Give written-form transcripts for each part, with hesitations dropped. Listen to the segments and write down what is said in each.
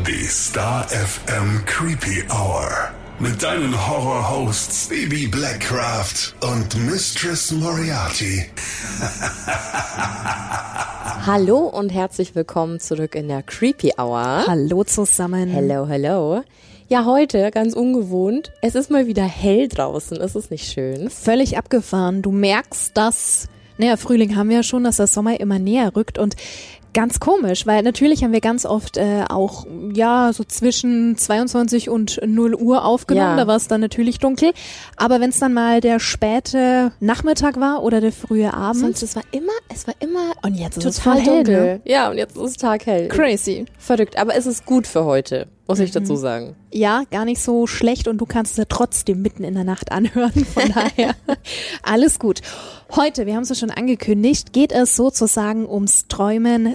Die Star FM Creepy Hour. Mit deinen Horror-Hosts Baby Blackcraft und Mistress Moriarty. Hallo und herzlich willkommen zurück in der Creepy Hour. Hallo zusammen. Hello, hello. Ja, heute, ganz ungewohnt, es ist mal wieder hell draußen. Ist es nicht schön? Völlig abgefahren. Du merkst, dass, Frühling haben wir ja schon, dass der Sommer immer näher rückt und ganz komisch, weil natürlich haben wir ganz oft auch, so zwischen 22 und 0 Uhr aufgenommen, da war es dann natürlich dunkel, aber wenn es dann mal der späte Nachmittag war oder der frühe Abend. Sonst, es war immer und jetzt ist total es voll hell, dunkel. ne? Ja, und jetzt ist es taghell. Crazy. Verrückt, aber es ist gut für heute, muss ich dazu sagen. Ja, gar nicht so schlecht und du kannst es ja trotzdem mitten in der Nacht anhören, von daher alles gut. Heute, wir haben es ja schon angekündigt, geht es sozusagen ums Träumen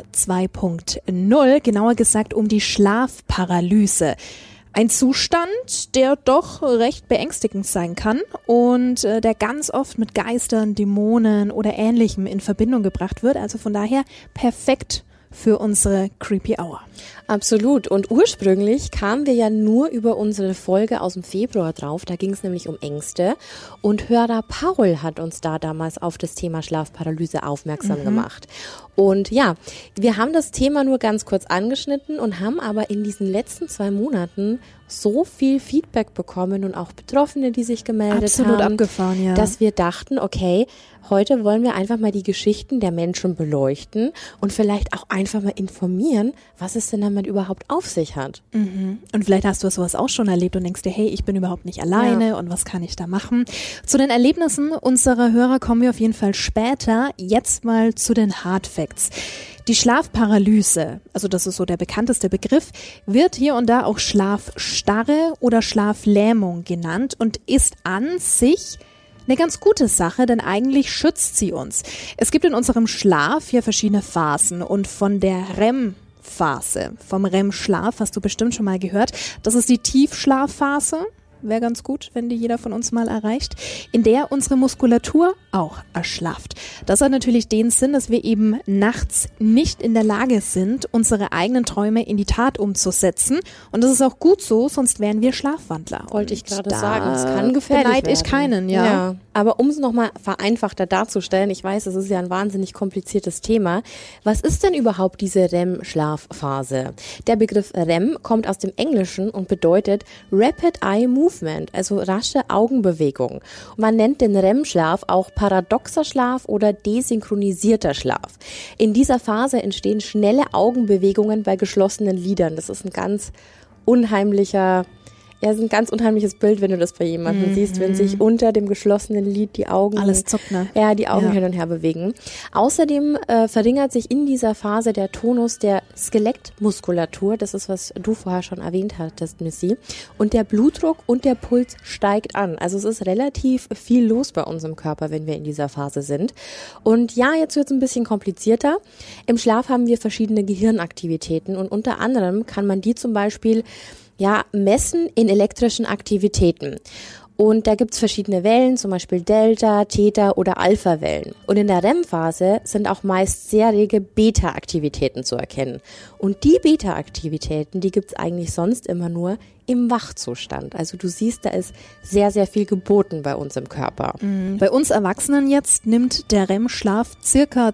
2.0, genauer gesagt um die Schlafparalyse. Ein Zustand, der doch recht beängstigend sein kann und der ganz oft mit Geistern, Dämonen oder Ähnlichem in Verbindung gebracht wird, also von daher perfekt für unsere Creepy Hour. Absolut. Und ursprünglich kamen wir ja nur über unsere Folge aus dem Februar drauf. Da ging es nämlich um Ängste. Und Hörer Paul hat uns da damals auf das Thema Schlafparalyse aufmerksam gemacht. Und ja, wir haben das Thema nur ganz kurz angeschnitten und haben aber in diesen letzten 2 Monaten so viel Feedback bekommen und auch Betroffene, die sich gemeldet Absolut haben, abgefahren, ja. dass wir dachten, okay, heute wollen wir einfach mal die Geschichten der Menschen beleuchten und vielleicht auch einfach mal informieren, was es denn damit überhaupt auf sich hat. Und vielleicht hast du sowas auch schon erlebt und denkst dir, hey, ich bin überhaupt nicht alleine und was kann ich da machen? Zu den Erlebnissen unserer Hörer kommen wir auf jeden Fall später. Jetzt mal zu den Hard Facts. Die Schlafparalyse, also das ist so der bekannteste Begriff, wird hier und da auch Schlafstarre oder Schlaflähmung genannt und ist an sich eine ganz gute Sache, denn eigentlich schützt sie uns. Es gibt in unserem Schlaf hier verschiedene Phasen und von der REM-Phase, vom REM-Schlaf, hast du bestimmt schon mal gehört, das ist die Tiefschlafphase. Wäre ganz gut, wenn die jeder von uns mal erreicht, in der unsere Muskulatur auch erschlafft. Das hat natürlich den Sinn, dass wir eben nachts nicht in der Lage sind, unsere eigenen Träume in die Tat umzusetzen. Und das ist auch gut so, sonst wären wir Schlafwandler. Wollte ich gerade sagen, es kann gefährlich werden. Beneide ich keinen, ja. Aber um es nochmal vereinfachter darzustellen, ich weiß, es ist ja ein wahnsinnig kompliziertes Thema. Was ist denn überhaupt diese REM-Schlafphase? Der Begriff REM kommt aus dem Englischen und bedeutet Rapid Eye Movement, also rasche Augenbewegung. Und man nennt den REM-Schlaf auch paradoxer Schlaf oder desynchronisierter Schlaf. In dieser Phase entstehen schnelle Augenbewegungen bei geschlossenen Lidern. Das ist ein ganz unheimliches Bild, wenn du das bei jemandem siehst, wenn sich unter dem geschlossenen Lid die Augen alles zuckt, ne? Ja, die Augen hin und her bewegen. Außerdem verringert sich in dieser Phase der Tonus der Skelettmuskulatur, das ist, was du vorher schon erwähnt hattest, Missy, und der Blutdruck und der Puls steigt an. Also es ist relativ viel los bei uns im Körper, wenn wir in dieser Phase sind. Und ja, jetzt wird es ein bisschen komplizierter. Im Schlaf haben wir verschiedene Gehirnaktivitäten und unter anderem kann man die zum Beispiel messen in elektrischen Aktivitäten. Und da gibt's verschiedene Wellen, zum Beispiel Delta, Theta oder Alpha-Wellen. Und in der REM-Phase sind auch meist sehr rege Beta-Aktivitäten zu erkennen. Und die Beta-Aktivitäten, die gibt's eigentlich sonst immer nur im Wachzustand. Also du siehst, da ist sehr, sehr viel geboten bei uns im Körper. Bei uns Erwachsenen jetzt nimmt der REM-Schlaf circa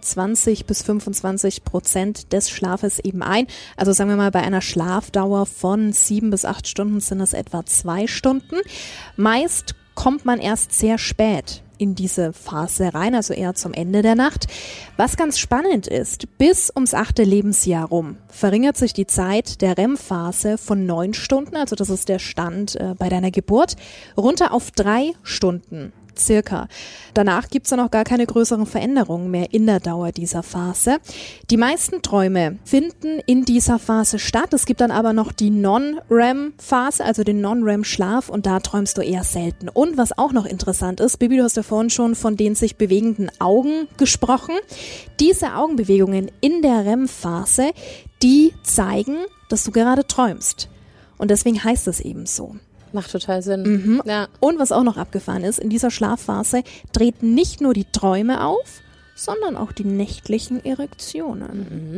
20-25% des Schlafes eben ein. Also sagen wir mal, bei einer Schlafdauer von 7 bis 8 Stunden sind es etwa 2 Stunden. Meist kommt man erst sehr spät in diese Phase rein, also eher zum Ende der Nacht. Was ganz spannend ist, bis ums 8. Lebensjahr rum verringert sich die Zeit der REM-Phase von 9 Stunden, also das ist der Stand bei deiner Geburt, runter auf 3 Stunden. Circa. Danach gibt's dann auch gar keine größeren Veränderungen mehr in der Dauer dieser Phase. Die meisten Träume finden in dieser Phase statt. Es gibt dann aber noch die Non-REM-Phase, also den Non-REM-Schlaf, und da träumst du eher selten. Und was auch noch interessant ist, Bibi, du hast ja vorhin schon von den sich bewegenden Augen gesprochen. Diese Augenbewegungen in der REM-Phase, die zeigen, dass du gerade träumst. Und deswegen heißt es eben so. Macht total Sinn. Ja. Und was auch noch abgefahren ist, in dieser Schlafphase treten nicht nur die Träume auf, sondern auch die nächtlichen Erektionen.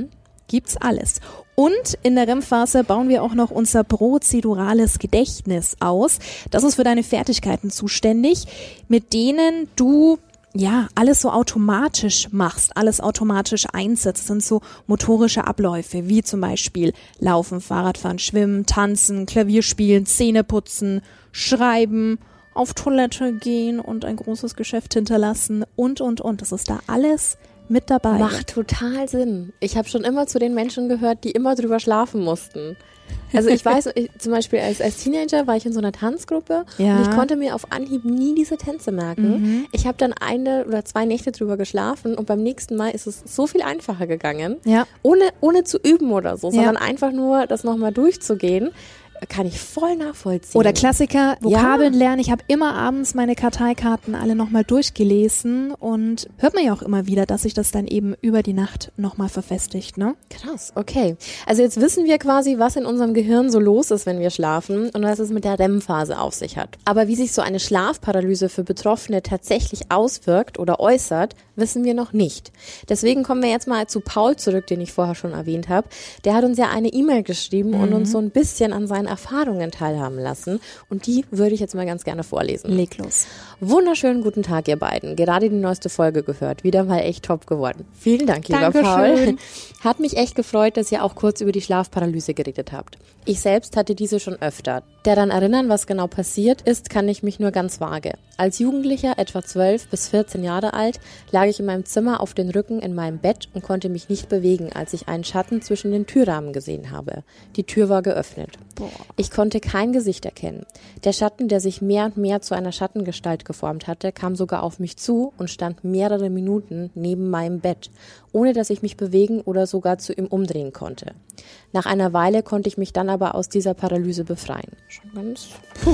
gibt's alles. Und in der REM-Phase bauen wir auch noch unser prozedurales Gedächtnis aus. Das ist für deine Fertigkeiten zuständig, mit denen du alles so automatisch machst, alles automatisch einsetzt. Das sind so motorische Abläufe, wie zum Beispiel Laufen, Fahrradfahren, Schwimmen, Tanzen, Klavier spielen, Zähne putzen, Schreiben, auf Toilette gehen und ein großes Geschäft hinterlassen und. Das ist da alles mit dabei. Macht total Sinn. Ich habe schon immer zu den Menschen gehört, die immer drüber schlafen mussten. Also ich weiß, zum Beispiel als Teenager war ich in so einer Tanzgruppe und ich konnte mir auf Anhieb nie diese Tänze merken. Ich habe dann 1 oder 2 Nächte drüber geschlafen und beim nächsten Mal ist es so viel einfacher gegangen, ohne zu üben oder so, sondern einfach nur das nochmal durchzugehen. Kann ich voll nachvollziehen. Oder Klassiker, Vokabeln lernen. Ich habe immer abends meine Karteikarten alle nochmal durchgelesen und hört man ja auch immer wieder, dass sich das dann eben über die Nacht nochmal verfestigt, ne? Krass, okay. Also jetzt wissen wir quasi, was in unserem Gehirn so los ist, wenn wir schlafen und was es mit der REM-Phase auf sich hat. Aber wie sich so eine Schlafparalyse für Betroffene tatsächlich auswirkt oder äußert, wissen wir noch nicht. Deswegen kommen wir jetzt mal zu Paul zurück, den ich vorher schon erwähnt habe. Der hat uns ja eine E-Mail geschrieben und uns so ein bisschen an seinen Erfahrungen teilhaben lassen und die würde ich jetzt mal ganz gerne vorlesen. Leg los. Wunderschönen guten Tag, ihr beiden. Gerade die neueste Folge gehört. Wieder mal echt top geworden. Vielen Dank, lieber Paul. Hat mich echt gefreut, dass ihr auch kurz über die Schlafparalyse geredet habt. Ich selbst hatte diese schon öfter. Daran erinnern, was genau passiert ist, kann ich mich nur ganz vage. Als Jugendlicher, etwa 12 bis 14 Jahre alt, lag ich in meinem Zimmer auf den Rücken in meinem Bett und konnte mich nicht bewegen, als ich einen Schatten zwischen den Türrahmen gesehen habe. Die Tür war geöffnet. Ich konnte kein Gesicht erkennen. Der Schatten, der sich mehr und mehr zu einer Schattengestalt geformt hatte, kam sogar auf mich zu und stand mehrere Minuten neben meinem Bett, ohne dass ich mich bewegen oder sogar zu ihm umdrehen konnte. Nach einer Weile konnte ich mich dann aber aus dieser Paralyse befreien. Schon ganz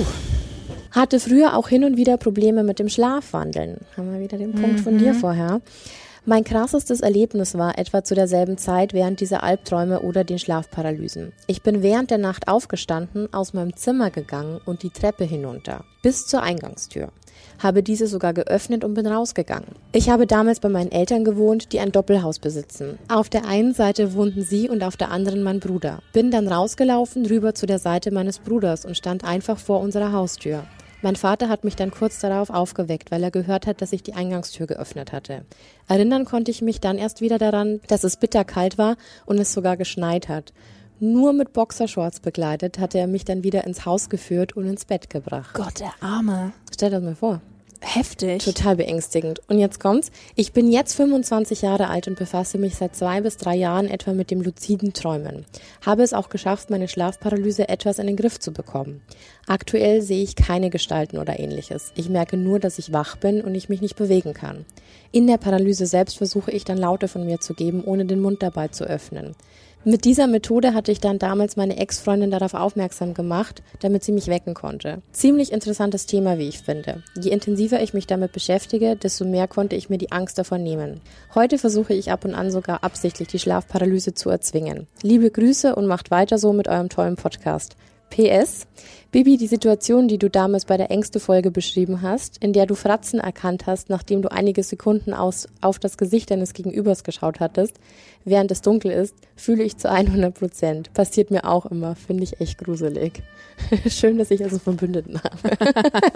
Hatte früher auch hin und wieder Probleme mit dem Schlafwandeln. Haben wir wieder den Punkt von dir vorher. Mein krassestes Erlebnis war etwa zu derselben Zeit während dieser Albträume oder den Schlafparalysen. Ich bin während der Nacht aufgestanden, aus meinem Zimmer gegangen und die Treppe hinunter, bis zur Eingangstür. Habe diese sogar geöffnet und bin rausgegangen. Ich habe damals bei meinen Eltern gewohnt, die ein Doppelhaus besitzen. Auf der einen Seite wohnten sie und auf der anderen mein Bruder. Bin dann rausgelaufen, rüber zu der Seite meines Bruders und stand einfach vor unserer Haustür. Mein Vater hat mich dann kurz darauf aufgeweckt, weil er gehört hat, dass ich die Eingangstür geöffnet hatte. Erinnern konnte ich mich dann erst wieder daran, dass es bitterkalt war und es sogar geschneit hat. Nur mit Boxershorts begleitet hatte er mich dann wieder ins Haus geführt und ins Bett gebracht. Gott, der Arme. Stell dir das mal vor. Heftig. Total beängstigend. Und jetzt kommt's. Ich bin jetzt 25 Jahre alt und befasse mich seit 2 bis 3 Jahren etwa mit dem luziden Träumen. Habe es auch geschafft, meine Schlafparalyse etwas in den Griff zu bekommen. Aktuell sehe ich keine Gestalten oder ähnliches. Ich merke nur, dass ich wach bin und ich mich nicht bewegen kann. In der Paralyse selbst versuche ich dann Laute von mir zu geben, ohne den Mund dabei zu öffnen. Mit dieser Methode hatte ich dann damals meine Ex-Freundin darauf aufmerksam gemacht, damit sie mich wecken konnte. Ziemlich interessantes Thema, wie ich finde. Je intensiver ich mich damit beschäftige, desto mehr konnte ich mir die Angst davon nehmen. Heute versuche ich ab und an sogar absichtlich die Schlafparalyse zu erzwingen. Liebe Grüße und macht weiter so mit eurem tollen Podcast. PS, Bibi, die Situation, die du damals bei der Ängste-Folge beschrieben hast, in der du Fratzen erkannt hast, nachdem du einige Sekunden auf das Gesicht deines Gegenübers geschaut hattest, während es dunkel ist, fühle ich zu 100%. Passiert mir auch immer, finde ich echt gruselig. Schön, dass ich also Verbündeten habe.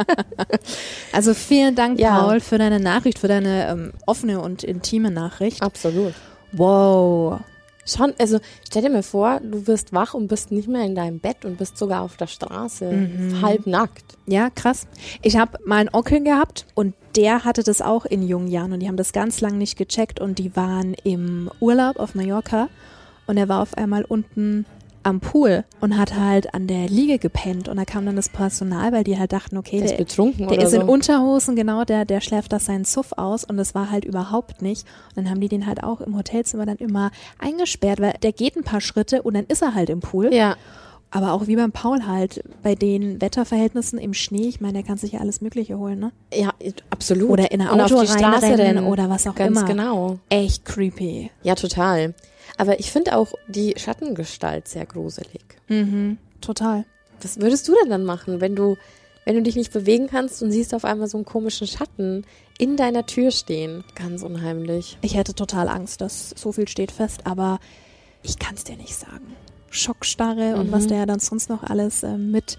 Also vielen Dank, Paul, für deine Nachricht, für deine offene und intime Nachricht. Absolut. Wow. Schon, also stell dir mal vor, du wirst wach und bist nicht mehr in deinem Bett und bist sogar auf der Straße, halb nackt. Ja, krass. Ich habe mal einen Onkel gehabt und der hatte das auch in jungen Jahren und die haben das ganz lang nicht gecheckt und die waren im Urlaub auf Mallorca und er war auf einmal unten am Pool und hat halt an der Liege gepennt und da kam dann das Personal, weil die halt dachten, okay, der ist betrunken der oder ist in so. Unterhosen, genau, der schläft da seinen Suff aus und das war halt überhaupt nicht. Und dann haben die den halt auch im Hotelzimmer dann immer eingesperrt, weil der geht ein paar Schritte und dann ist er halt im Pool. Ja. Aber auch wie beim Paul halt, bei den Wetterverhältnissen im Schnee, ich meine, der kann sich ja alles Mögliche holen, ne? Ja, absolut. Oder in ein und Auto auf die Straße reinrennen rennen oder was auch Ganz immer. genau. Echt creepy. Ja, total. Aber ich finde auch die Schattengestalt sehr gruselig. Mhm, total. Was würdest du denn dann machen, wenn du dich nicht bewegen kannst und siehst auf einmal so einen komischen Schatten in deiner Tür stehen? Ganz unheimlich. Ich hätte total Angst, dass so viel steht fest, aber Ich kann es dir nicht sagen. Schockstarre und was da ja dann sonst noch alles mit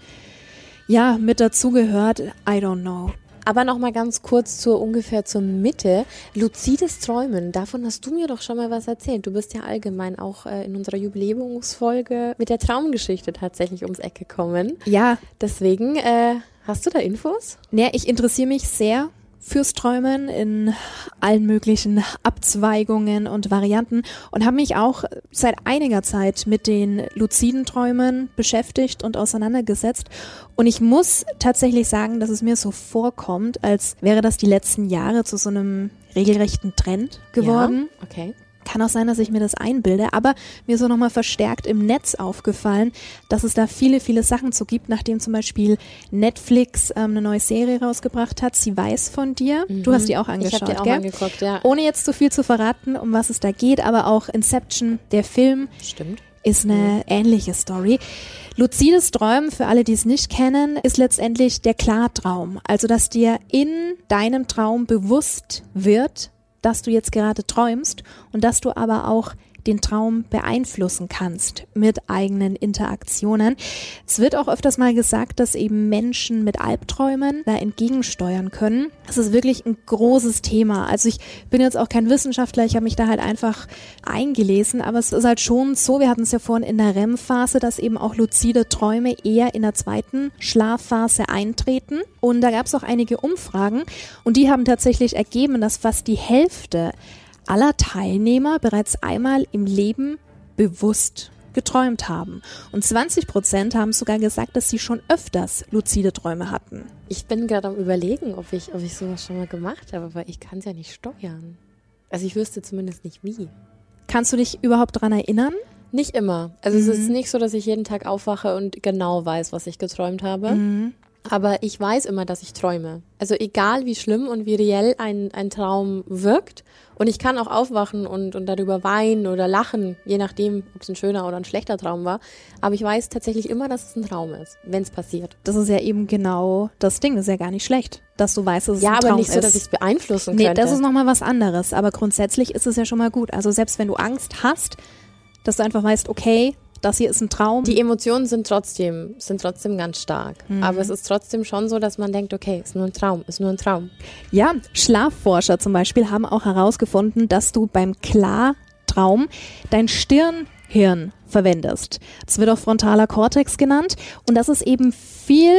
dazugehört. I don't know. Aber noch mal ganz kurz ungefähr zur Mitte. Luzides Träumen, davon hast du mir doch schon mal was erzählt. Du bist ja allgemein auch in unserer Jubiläumsfolge mit der Traumgeschichte tatsächlich ums Eck gekommen. Ja. Deswegen, hast du da Infos? Ja, ich interessiere mich sehr fürs Träumen in allen möglichen Abzweigungen und Varianten und habe mich auch seit einiger Zeit mit den luziden Träumen beschäftigt und auseinandergesetzt. Und ich muss tatsächlich sagen, dass es mir so vorkommt, als wäre das die letzten Jahre zu so einem regelrechten Trend geworden. Ja, okay. Kann auch sein, dass ich mir das einbilde, aber mir ist auch nochmal verstärkt im Netz aufgefallen, dass es da viele, viele Sachen zu gibt, nachdem zum Beispiel Netflix eine neue Serie rausgebracht hat, Sie weiß von dir. Du hast die auch angeschaut, ich habe die auch gell? angeguckt, ja. Ohne jetzt zu viel zu verraten, um was es da geht, aber auch Inception, der Film, Stimmt. ist eine ähnliche Story. Luzides Träumen, für alle, die es nicht kennen, ist letztendlich der Klartraum. Also, dass dir in deinem Traum bewusst wird, dass du jetzt gerade träumst und dass du aber auch den Traum beeinflussen kannst mit eigenen Interaktionen. Es wird auch öfters mal gesagt, dass eben Menschen mit Albträumen da entgegensteuern können. Das ist wirklich ein großes Thema. Also ich bin jetzt auch kein Wissenschaftler, ich habe mich da halt einfach eingelesen, aber es ist halt schon so, wir hatten es ja vorhin in der REM-Phase, dass eben auch luzide Träume eher in der zweiten Schlafphase eintreten. Und da gab es auch einige Umfragen und die haben tatsächlich ergeben, dass fast die Hälfte aller Teilnehmer bereits einmal im Leben bewusst geträumt haben. Und 20% haben sogar gesagt, dass sie schon öfters luzide Träume hatten. Ich bin gerade am Überlegen, ob ich sowas schon mal gemacht habe, aber ich kann es ja nicht steuern. Also ich wüsste zumindest nicht wie. Kannst du dich überhaupt daran erinnern? Nicht immer. Also es ist nicht so, dass ich jeden Tag aufwache und genau weiß, was ich geträumt habe. Aber ich weiß immer, dass ich träume. Also egal wie schlimm und wie reell ein Traum wirkt. Und ich kann auch aufwachen und darüber weinen oder lachen, je nachdem, ob es ein schöner oder ein schlechter Traum war. Aber ich weiß tatsächlich immer, dass es ein Traum ist, wenn es passiert. Das ist ja eben genau das Ding. Das ist ja gar nicht schlecht, dass du weißt, dass es ein Traum ist. Ja, aber nicht so, dass ich es beeinflussen könnte. Nee, das ist nochmal was anderes. Aber grundsätzlich ist es ja schon mal gut. Also selbst wenn du Angst hast, dass du einfach weißt, okay, das hier ist ein Traum. Die Emotionen sind trotzdem ganz stark. Aber es ist trotzdem schon so, dass man denkt, okay, ist nur ein Traum. Ja, Schlafforscher zum Beispiel haben auch herausgefunden, dass du beim Klartraum dein Stirnhirn verwendest. Das wird auch frontaler Kortex genannt und das ist eben viel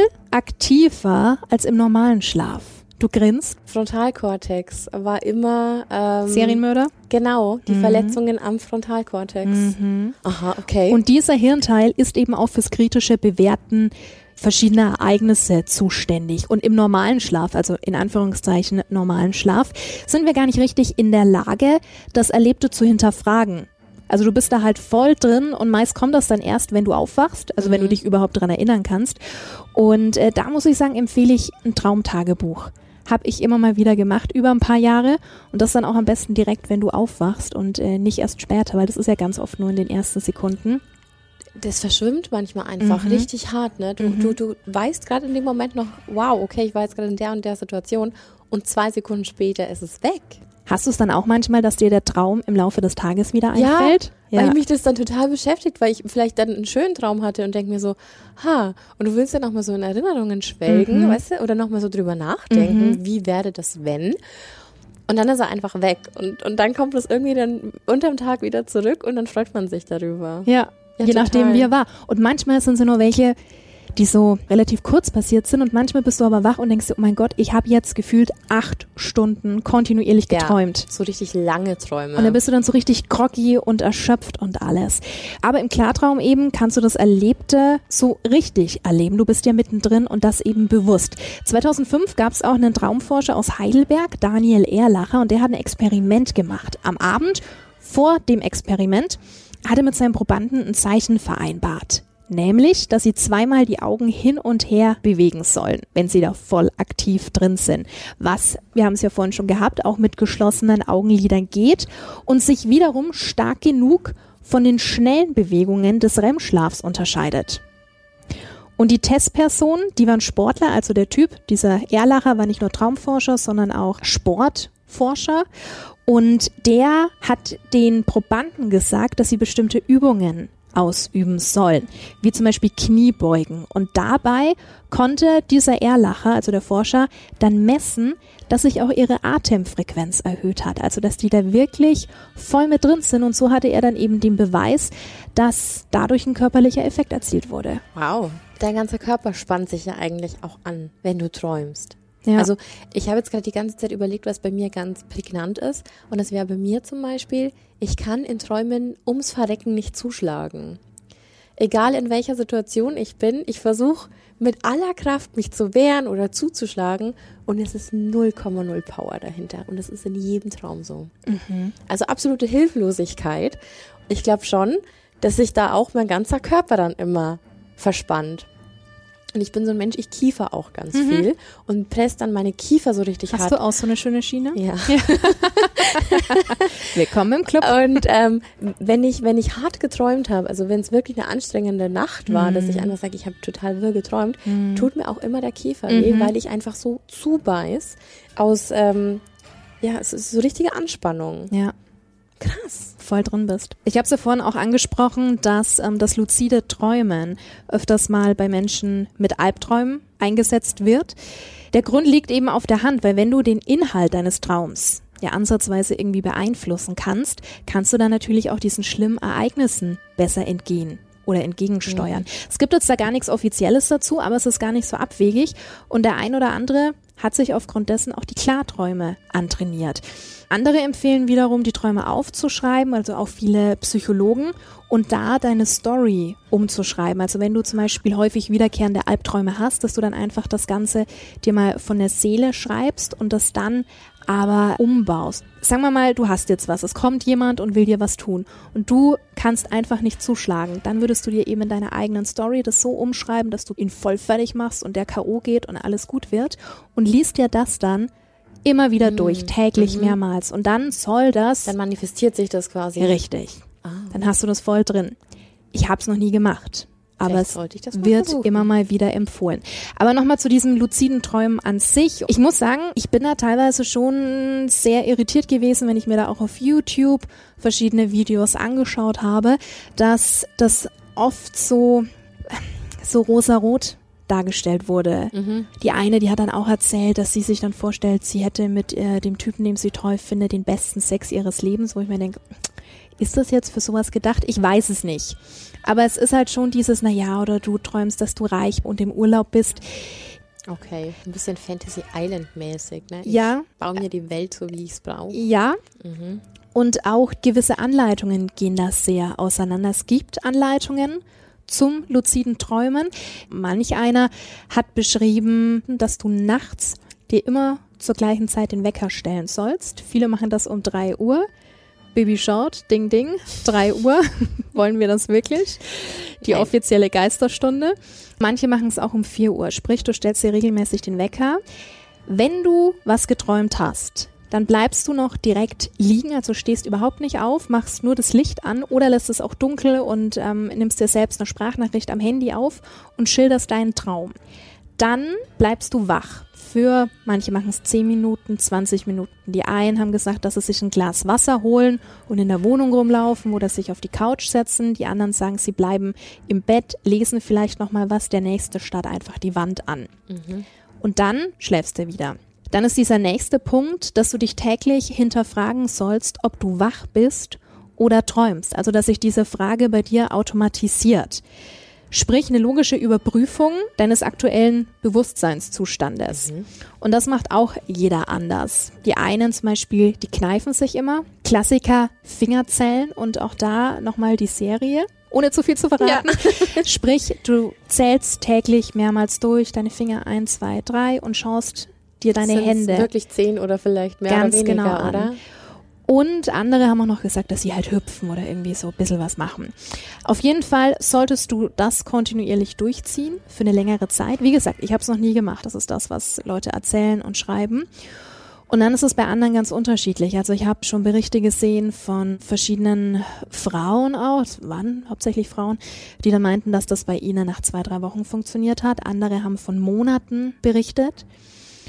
aktiver als im normalen Schlaf. Du grinst. Frontalkortex war immer Serienmörder? Genau, die Verletzungen am Frontalkortex. Aha, okay. Und dieser Hirnteil ist eben auch fürs kritische Bewerten verschiedener Ereignisse zuständig. Und im normalen Schlaf, also in Anführungszeichen normalen Schlaf, sind wir gar nicht richtig in der Lage, das Erlebte zu hinterfragen. Also du bist da halt voll drin und meist kommt das dann erst, wenn du aufwachst, also wenn du dich überhaupt dran erinnern kannst. Und da muss ich sagen, empfehle ich ein Traumtagebuch. Habe ich immer mal wieder gemacht, über ein paar Jahre. Und das dann auch am besten direkt, wenn du aufwachst und nicht erst später, weil das ist ja ganz oft nur in den ersten Sekunden. Das verschwimmt manchmal einfach richtig hart, ne? Du weißt gerade in dem Moment noch, wow, okay, ich war jetzt gerade in der und der Situation und 2 Sekunden später ist es weg. Hast du es dann auch manchmal, dass dir der Traum im Laufe des Tages wieder einfällt? Ja, weil mich das dann total beschäftigt, weil ich vielleicht dann einen schönen Traum hatte und denke mir so, und du willst dann auch mal so in Erinnerungen schwelgen, weißt du, oder nochmal so drüber nachdenken, wie wäre das, wenn? Und dann ist er einfach weg und dann kommt es irgendwie dann unterm Tag wieder zurück und dann freut man sich darüber. Ja, je nachdem wie er war. Und manchmal sind es nur welche, die so relativ kurz passiert sind und manchmal bist du aber wach und denkst, oh mein Gott, ich habe jetzt gefühlt 8 Stunden kontinuierlich geträumt. Ja, so richtig lange Träume. Und dann bist du dann so richtig groggy und erschöpft und alles. Aber im Klartraum eben kannst du das Erlebte so richtig erleben. Du bist ja mittendrin und das eben bewusst. 2005 gab es auch einen Traumforscher aus Heidelberg, Daniel Erlacher, und der hat ein Experiment gemacht. Am Abend vor dem Experiment hat er mit seinen Probanden ein Zeichen vereinbart. Nämlich, dass sie 2-mal die Augen hin und her bewegen sollen, wenn sie da voll aktiv drin sind. Was, wir haben es ja vorhin schon gehabt, auch mit geschlossenen Augenlidern geht und sich wiederum stark genug von den schnellen Bewegungen des REM-Schlafs unterscheidet. Und die Testpersonen, die waren Sportler, also der Typ, dieser Erlacher war nicht nur Traumforscher, sondern auch Sport- Forscher und der hat den Probanden gesagt, dass sie bestimmte Übungen ausüben sollen, wie zum Beispiel Kniebeugen. Und dabei konnte dieser Erlacher, also der Forscher, dann messen, dass sich auch ihre Atemfrequenz erhöht hat. Also dass die da wirklich voll mit drin sind. Und so hatte er dann eben den Beweis, dass dadurch ein körperlicher Effekt erzielt wurde. Wow. Dein ganzer Körper spannt sich ja eigentlich auch an, wenn du träumst. Ja. Also ich habe jetzt gerade die ganze Zeit überlegt, was bei mir ganz prägnant ist. Und das wäre bei mir zum Beispiel, ich kann in Träumen ums Verrecken nicht zuschlagen. Egal in welcher Situation ich bin, ich versuche mit aller Kraft mich zu wehren oder zuzuschlagen und es ist 0,0 Power dahinter. Und das ist in jedem Traum so. Also absolute Hilflosigkeit. Ich glaube schon, dass sich da auch mein ganzer Körper dann immer verspannt. Und ich bin so ein Mensch, ich kiefer auch ganz viel und presse dann meine Kiefer so richtig hart. Hast du auch so eine schöne Schiene? Ja. Willkommen im Club. Und wenn ich hart geträumt habe, also wenn es wirklich eine anstrengende Nacht war, dass ich einfach sage, ich habe total wirr geträumt, tut mir auch immer der Kiefer weh, weil ich einfach so zubeiß aus, es ist so richtige Anspannung. Ja. Krass. Voll drin bist. Ich habe es ja vorhin auch angesprochen, dass das luzide Träumen öfters mal bei Menschen mit Albträumen eingesetzt wird. Der Grund liegt eben auf der Hand, weil wenn du den Inhalt deines Traums ja ansatzweise irgendwie beeinflussen kannst, kannst du dann natürlich auch diesen schlimmen Ereignissen besser entgehen oder entgegensteuern. Es gibt jetzt da gar nichts Offizielles dazu, aber es ist gar nicht so abwegig und der ein oder andere hat sich aufgrund dessen auch die Klarträume antrainiert. Andere empfehlen wiederum, die Träume aufzuschreiben, also auch viele Psychologen, und da deine Story umzuschreiben. Also wenn du zum Beispiel häufig wiederkehrende Albträume hast, dass du dann einfach das Ganze dir mal von der Seele schreibst und das dann aber umbaust. Sagen wir mal, du hast jetzt was, es kommt jemand und will dir was tun und du kannst einfach nicht zuschlagen. Dann würdest du dir eben in deiner eigenen Story das so umschreiben, dass du ihn voll fertig machst und der K.O. geht und alles gut wird und liest dir das dann immer wieder durch, täglich mehrmals. Und dann soll das... Dann manifestiert sich das quasi. Richtig. Dann hast du das voll drin. Ich habe es noch nie gemacht. Aber es wird immer mal wieder empfohlen. Aber nochmal zu diesen luziden Träumen an sich. Ich muss sagen, ich bin da teilweise schon sehr irritiert gewesen, wenn ich mir da auch auf YouTube verschiedene Videos angeschaut habe, dass das oft so rosarot dargestellt wurde. Die eine, die hat dann auch erzählt, dass sie sich dann vorstellt, sie hätte mit dem Typen, den sie toll findet, den besten Sex ihres Lebens, wo ich mir denke, ist das jetzt für sowas gedacht? Ich weiß es nicht. Aber es ist halt schon dieses, oder du träumst, dass du reich und im Urlaub bist. Okay, ein bisschen Fantasy Island mäßig, ne? Ich baue mir die Welt so, wie ich es brauche. Ja. Und auch gewisse Anleitungen gehen da sehr auseinander. Es gibt Anleitungen zum luziden Träumen. Manch einer hat beschrieben, dass du nachts dir immer zur gleichen Zeit den Wecker stellen sollst. Viele machen das um 3 Uhr. Baby schaut, ding, ding, 3 Uhr. Wollen wir das wirklich? Die offizielle Geisterstunde. Manche machen es auch um 4 Uhr. Sprich, du stellst dir regelmäßig den Wecker. Wenn du was geträumt hast, dann bleibst du noch direkt liegen, also stehst überhaupt nicht auf, machst nur das Licht an oder lässt es auch dunkel und nimmst dir selbst eine Sprachnachricht am Handy auf und schilderst deinen Traum. Dann bleibst du wach. Manche machen es 10 Minuten, 20 Minuten. Die einen haben gesagt, dass sie sich ein Glas Wasser holen und in der Wohnung rumlaufen oder sich auf die Couch setzen. Die anderen sagen, sie bleiben im Bett, lesen vielleicht nochmal was. Der nächste starrt einfach die Wand an. Und dann schläfst du wieder. Dann ist dieser nächste Punkt, dass du dich täglich hinterfragen sollst, ob du wach bist oder träumst. Also, dass sich diese Frage bei dir automatisiert. Sprich, eine logische Überprüfung deines aktuellen Bewusstseinszustandes. Und das macht auch jeder anders. Die einen zum Beispiel, die kneifen sich immer. Klassiker, Fingerzählen und auch da nochmal die Serie. Ohne zu viel zu verraten. Ja. Sprich, du zählst täglich mehrmals durch deine Finger 1, 2, 3 und schaust dir deine Hände. Wirklich 10 oder vielleicht mehr ganz oder weniger, genau an. Oder? Und andere haben auch noch gesagt, dass sie halt hüpfen oder irgendwie so ein bisschen was machen. Auf jeden Fall solltest du das kontinuierlich durchziehen für eine längere Zeit. Wie gesagt, ich habe es noch nie gemacht. Das ist das, was Leute erzählen und schreiben. Und dann ist es bei anderen ganz unterschiedlich. Also ich habe schon Berichte gesehen von verschiedenen Frauen auch, es waren hauptsächlich Frauen, die dann meinten, dass das bei ihnen nach 2-3 Wochen funktioniert hat. Andere haben von Monaten berichtet.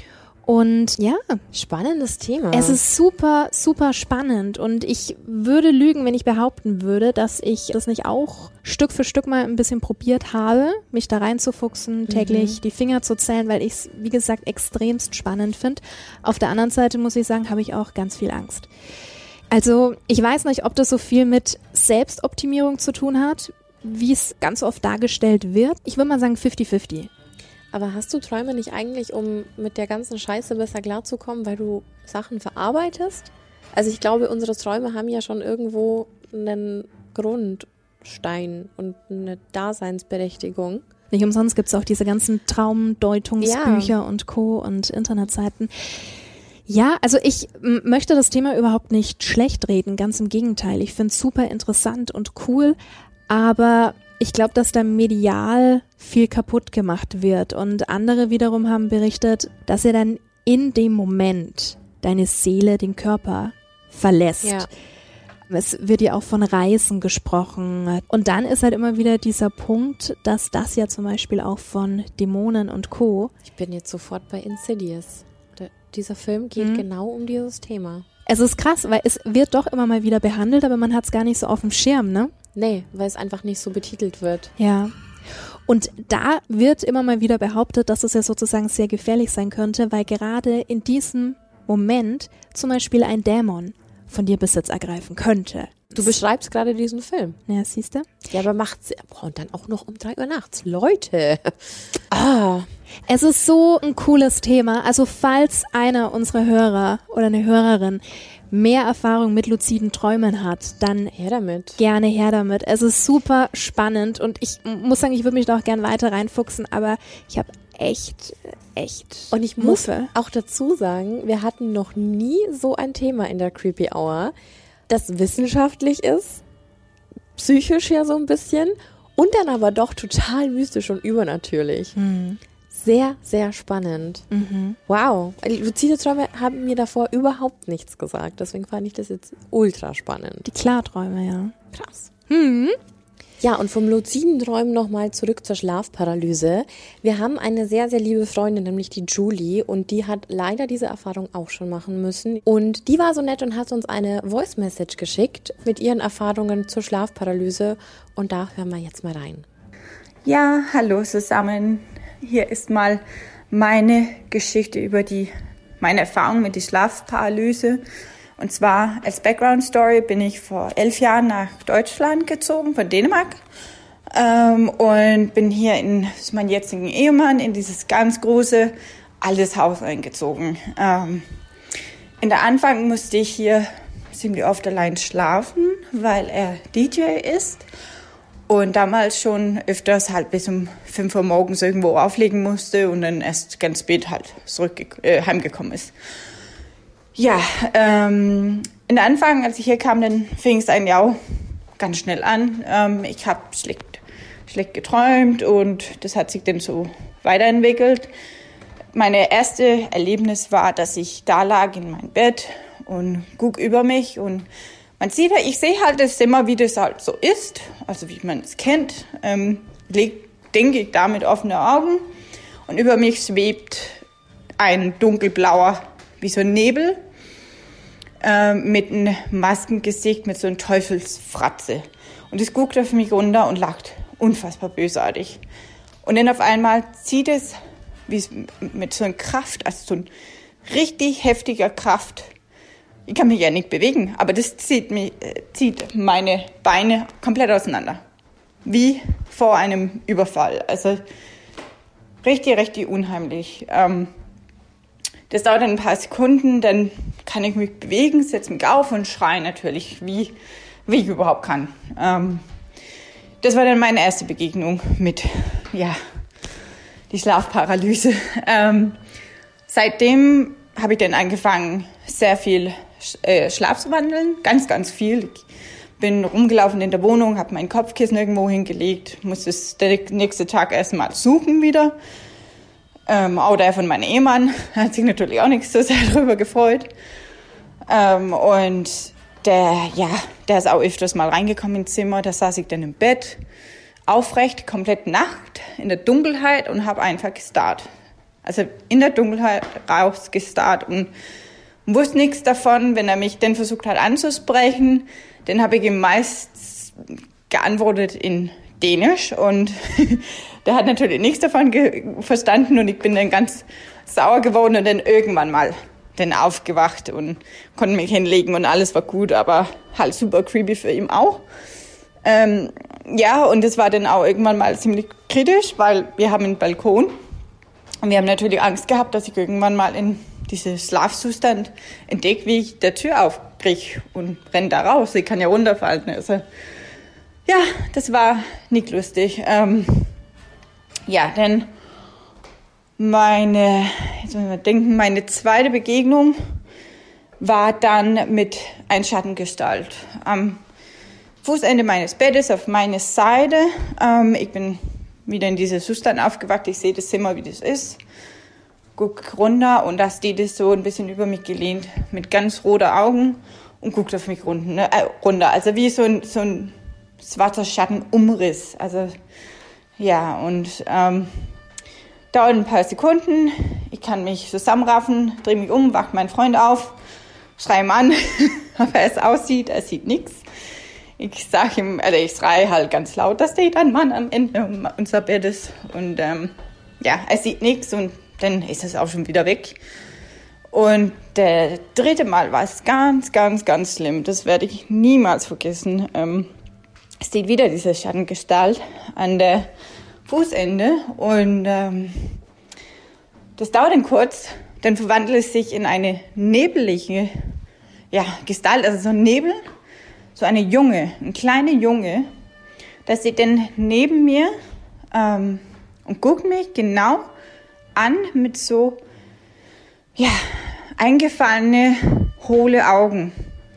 Und ja, spannendes Thema. Es ist super, super spannend und ich würde lügen, wenn ich behaupten würde, dass ich das nicht auch Stück für Stück mal ein bisschen probiert habe, mich da reinzufuchsen, täglich die Finger zu zählen, weil ich es, wie gesagt, extremst spannend finde. Auf der anderen Seite muss ich sagen, habe ich auch ganz viel Angst. Also ich weiß nicht, ob das so viel mit Selbstoptimierung zu tun hat, wie es ganz oft dargestellt wird. Ich würde mal sagen 50-50. Aber hast du Träume nicht eigentlich, um mit der ganzen Scheiße besser klarzukommen, weil du Sachen verarbeitest? Also ich glaube, unsere Träume haben ja schon irgendwo einen Grundstein und eine Daseinsberechtigung. Nicht umsonst gibt es auch diese ganzen Traumdeutungsbücher und Co. und Internetseiten. Ja, also ich möchte das Thema überhaupt nicht schlecht reden, ganz im Gegenteil. Ich finde es super interessant und cool, aber ich glaube, dass da medial viel kaputt gemacht wird und andere wiederum haben berichtet, dass er dann in dem Moment deine Seele den Körper verlässt. Ja. Es wird ja auch von Reisen gesprochen und dann ist halt immer wieder dieser Punkt, dass das ja zum Beispiel auch von Dämonen und Co. Ich bin jetzt sofort bei Insidious. Dieser Film geht genau um dieses Thema. Es ist krass, weil es wird doch immer mal wieder behandelt, aber man hat es gar nicht so auf dem Schirm, ne? Nee, weil es einfach nicht so betitelt wird. Ja. Und da wird immer mal wieder behauptet, dass es ja sozusagen sehr gefährlich sein könnte, weil gerade in diesem Moment zum Beispiel ein Dämon von dir Besitz ergreifen könnte. Du beschreibst gerade diesen Film. Ja, siehst du? Ja, aber und dann auch noch um 3 Uhr nachts. Leute. Es ist so ein cooles Thema. Also falls einer unserer Hörer oder eine Hörerin mehr Erfahrung mit luziden Träumen hat, dann her damit. Gerne her damit. Es ist super spannend und ich muss sagen, ich würde mich da auch gerne weiter reinfuchsen, aber ich habe echt und ich muss auch dazu sagen, wir hatten noch nie so ein Thema in der Creepy Hour, das wissenschaftlich ist, psychisch ja so ein bisschen und dann aber doch total mystisch und übernatürlich. Sehr, sehr spannend. Wow. Luzide Träume haben mir davor überhaupt nichts gesagt. Deswegen fand ich das jetzt ultra spannend. Die Klarträume, ja. Krass. Ja, und vom luziden Träumen nochmal zurück zur Schlafparalyse. Wir haben eine sehr, sehr liebe Freundin, nämlich die Julie. Und die hat leider diese Erfahrung auch schon machen müssen. Und die war so nett und hat uns eine Voice-Message geschickt mit ihren Erfahrungen zur Schlafparalyse. Und da hören wir jetzt mal rein. Ja, hallo zusammen. Hier ist mal meine Geschichte über meine Erfahrung mit der Schlafparalyse. Und zwar als Background-Story bin ich vor 11 Jahren nach Deutschland gezogen, von Dänemark. Und bin hier in meinen jetzigen Ehemann in dieses ganz große, altes Haus eingezogen. In der Anfang musste ich hier ziemlich oft allein schlafen, weil er DJ ist. Und damals schon öfters halt bis um 5 Uhr morgens irgendwo auflegen musste und dann erst ganz spät halt heimgekommen ist. Ja, in der Anfang, als ich hier kam, dann fing es eigentlich auch ganz schnell an. Ich habe schlecht geträumt und das hat sich dann so weiterentwickelt. Meine erste Erlebnis war, dass ich da lag in meinem Bett und guck über mich und ich sehe halt das immer, wie das halt so ist, also wie man es kennt. Denke ich da mit offenen Augen und über mich schwebt ein dunkelblauer, wie so ein Nebel, mit einem Maskengesicht, mit so einer Teufelsfratze. Und es guckt auf mich runter und lacht unfassbar bösartig. Und dann auf einmal zieht es mit so einer Kraft, also so ein richtig heftiger Kraft. Ich kann mich ja nicht bewegen, aber das zieht meine Beine komplett auseinander. Wie vor einem Überfall. Also richtig, richtig unheimlich. Das dauert dann ein paar Sekunden, dann kann ich mich bewegen, setze mich auf und schreie natürlich, wie ich überhaupt kann. Das war dann meine erste Begegnung mit, die Schlafparalyse. Seitdem habe ich dann angefangen, sehr viel Schlaf zu wandeln, ganz, ganz viel. Ich bin rumgelaufen in der Wohnung, habe mein Kopfkissen irgendwo hingelegt, musste es den nächsten Tag erstmal suchen wieder. Auch der von meinem Ehemann hat sich natürlich auch nicht so sehr darüber gefreut. Und der ist auch öfters mal reingekommen ins Zimmer, da saß ich dann im Bett, aufrecht, komplett Nacht, in der Dunkelheit und habe einfach gestarrt. Also in der Dunkelheit rausgestarrt und wusste nichts davon. Wenn er mich dann versucht hat anzusprechen, dann habe ich ihm meist geantwortet in Dänisch und der hat natürlich nichts davon verstanden und ich bin dann ganz sauer geworden und dann irgendwann mal dann aufgewacht und konnte mich hinlegen und alles war gut, aber halt super creepy für ihn auch. Ja, und es war dann auch irgendwann mal ziemlich kritisch, weil wir haben einen Balkon und wir haben natürlich Angst gehabt, dass ich irgendwann mal in diesen Schlafzustand entdecke, wie ich der Tür aufkriege und renne da raus. Ich kann ja runterfallen. Also, ja, das war nicht lustig. Ja, dann meine zweite Begegnung war dann mit einer Schattengestalt am Fußende meines Bettes auf meiner Seite. Ich bin wieder in diesem Zustand aufgewacht. Ich sehe das Zimmer, wie das ist. Guck runter und da steht es so ein bisschen über mich gelehnt mit ganz roten Augen und guckt auf mich runter. Also wie so ein schwarzer Schattenumriss. Also ja, und dauert ein paar Sekunden. Ich kann mich zusammenraffen, drehe mich um, wacht meinen Freund auf, schreie ihm an, ob er es aussieht. Er sieht nichts. Ich sage ihm, ich schreie halt ganz laut, da steht ein Mann am Ende unseres Bettes. Und ja, er sieht nichts und dann ist es auch schon wieder weg. Und der dritte Mal war es ganz, ganz, ganz schlimm. Das werde ich niemals vergessen. Es steht wieder diese Schattengestalt an der Fußende und das dauert dann kurz. Dann verwandelt es sich in eine nebelige Gestalt, also so ein Nebel. So ein kleiner Junge, der steht dann neben mir und guckt mich genau an mit so, eingefallene, hohle Augen.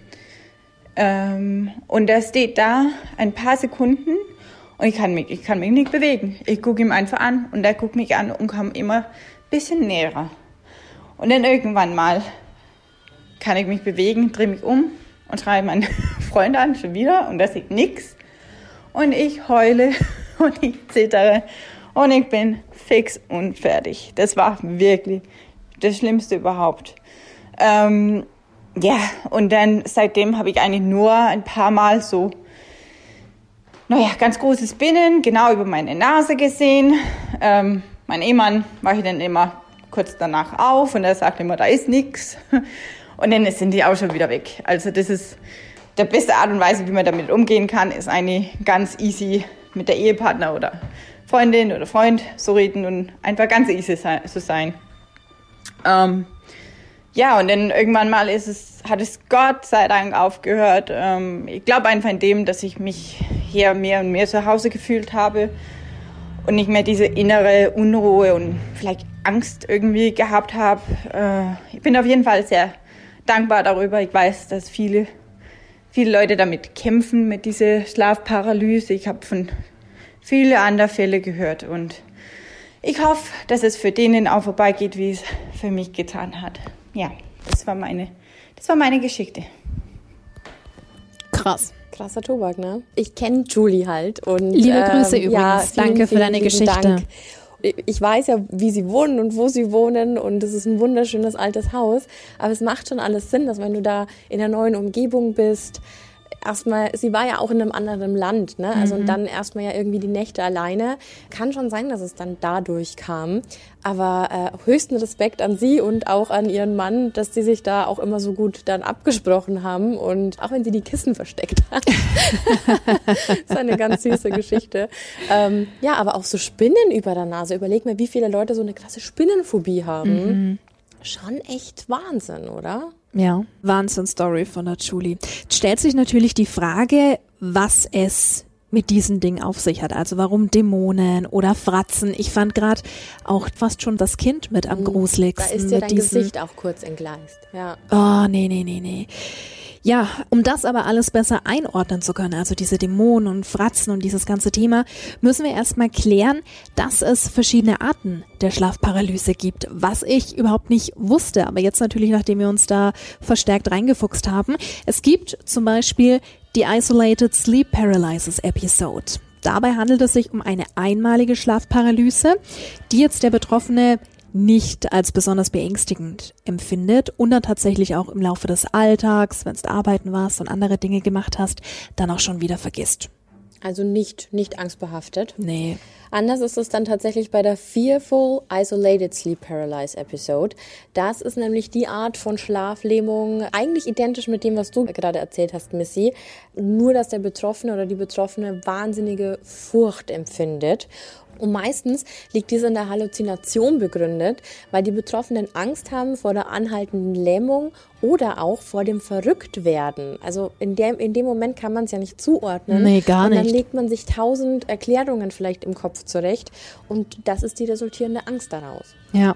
Und der steht da ein paar Sekunden und ich kann mich nicht bewegen. Ich gucke ihn einfach an und er guckt mich an und kommt immer ein bisschen näher. Und dann irgendwann mal kann ich mich bewegen, drehe mich um und schreie meinen Freund an, schon wieder, und da sieht nichts. Und ich heule und ich zittere und ich bin fix und fertig. Das war wirklich das Schlimmste überhaupt. Und dann seitdem habe ich eigentlich nur ein paar Mal so, ganz große Spinnen genau über meine Nase gesehen. Mein Ehemann wache dann immer kurz danach auf und er sagt immer, da ist nichts. Und dann sind die auch schon wieder weg. Also das ist die beste Art und Weise, wie man damit umgehen kann, ist eigentlich ganz easy mit der Ehepartner oder Freundin oder Freund so reden und einfach ganz easy so sein. Und dann irgendwann mal hat es Gott sei Dank aufgehört. Ich glaube einfach in dem, dass ich mich hier mehr und mehr zu Hause gefühlt habe und nicht mehr diese innere Unruhe und vielleicht Angst irgendwie gehabt habe. Ich bin auf jeden Fall sehr dankbar darüber. Ich weiß, dass viele Leute damit kämpfen, mit dieser Schlafparalyse. Ich habe von vielen anderen Fällen gehört und ich hoffe, dass es für denen auch vorbeigeht, wie es für mich getan hat. Ja, das war meine Geschichte. Krass. Krasser Tobak, ne? Ich kenne Julie halt. Und, liebe Grüße übrigens. Ja, Danke für deine Geschichte. Dank. Ich weiß ja, wie sie wohnen und wo sie wohnen und es ist ein wunderschönes altes Haus. Aber es macht schon alles Sinn, dass wenn du da in einer neuen Umgebung bist, erstmal, sie war ja auch in einem anderen Land, ne? Also und dann erstmal ja irgendwie die Nächte alleine. Kann schon sein, dass es dann dadurch kam. Aber höchsten Respekt an sie und auch an ihren Mann, dass die sich da auch immer so gut dann abgesprochen haben. Und auch wenn sie die Kissen versteckt hat. Das ist eine ganz süße Geschichte. Ja, aber auch so Spinnen über der Nase. Überleg mal, wie viele Leute so eine krasse Spinnenphobie haben. Schon echt Wahnsinn, oder? Ja, Wahnsinn-Story von der Julie. Jetzt stellt sich natürlich die Frage, was es mit diesen Dingen auf sich hat. Also warum Dämonen oder Fratzen. Ich fand gerade auch fast schon das Kind mit am gruseligsten. Da ist dir dein Gesicht auch kurz entgleist. Ja. Oh, nee. Ja, um das aber alles besser einordnen zu können, also diese Dämonen und Fratzen und dieses ganze Thema, müssen wir erstmal klären, dass es verschiedene Arten der Schlafparalyse gibt, was ich überhaupt nicht wusste, aber jetzt natürlich, nachdem wir uns da verstärkt reingefuchst haben. Es gibt zum Beispiel die Isolated Sleep Paralysis Episode. Dabei handelt es sich um eine einmalige Schlafparalyse, die jetzt der Betroffene nicht als besonders beängstigend empfindet und dann tatsächlich auch im Laufe des Alltags, wenn du arbeiten warst und andere Dinge gemacht hast, dann auch schon wieder vergisst. Also nicht angstbehaftet. Nee. Anders ist es dann tatsächlich bei der Fearful Isolated Sleep Paralysis Episode. Das ist nämlich die Art von Schlaflähmung, eigentlich identisch mit dem, was du gerade erzählt hast, Missy. Nur, dass der Betroffene oder die Betroffene wahnsinnige Furcht empfindet. Und meistens liegt diese in der Halluzination begründet, weil die Betroffenen Angst haben vor der anhaltenden Lähmung oder auch vor dem Verrücktwerden. Also in dem Moment kann man es ja nicht zuordnen. Nee, gar nicht. Und dann legt man sich 1000 Erklärungen vielleicht im Kopf zurecht und das ist die resultierende Angst daraus. Ja,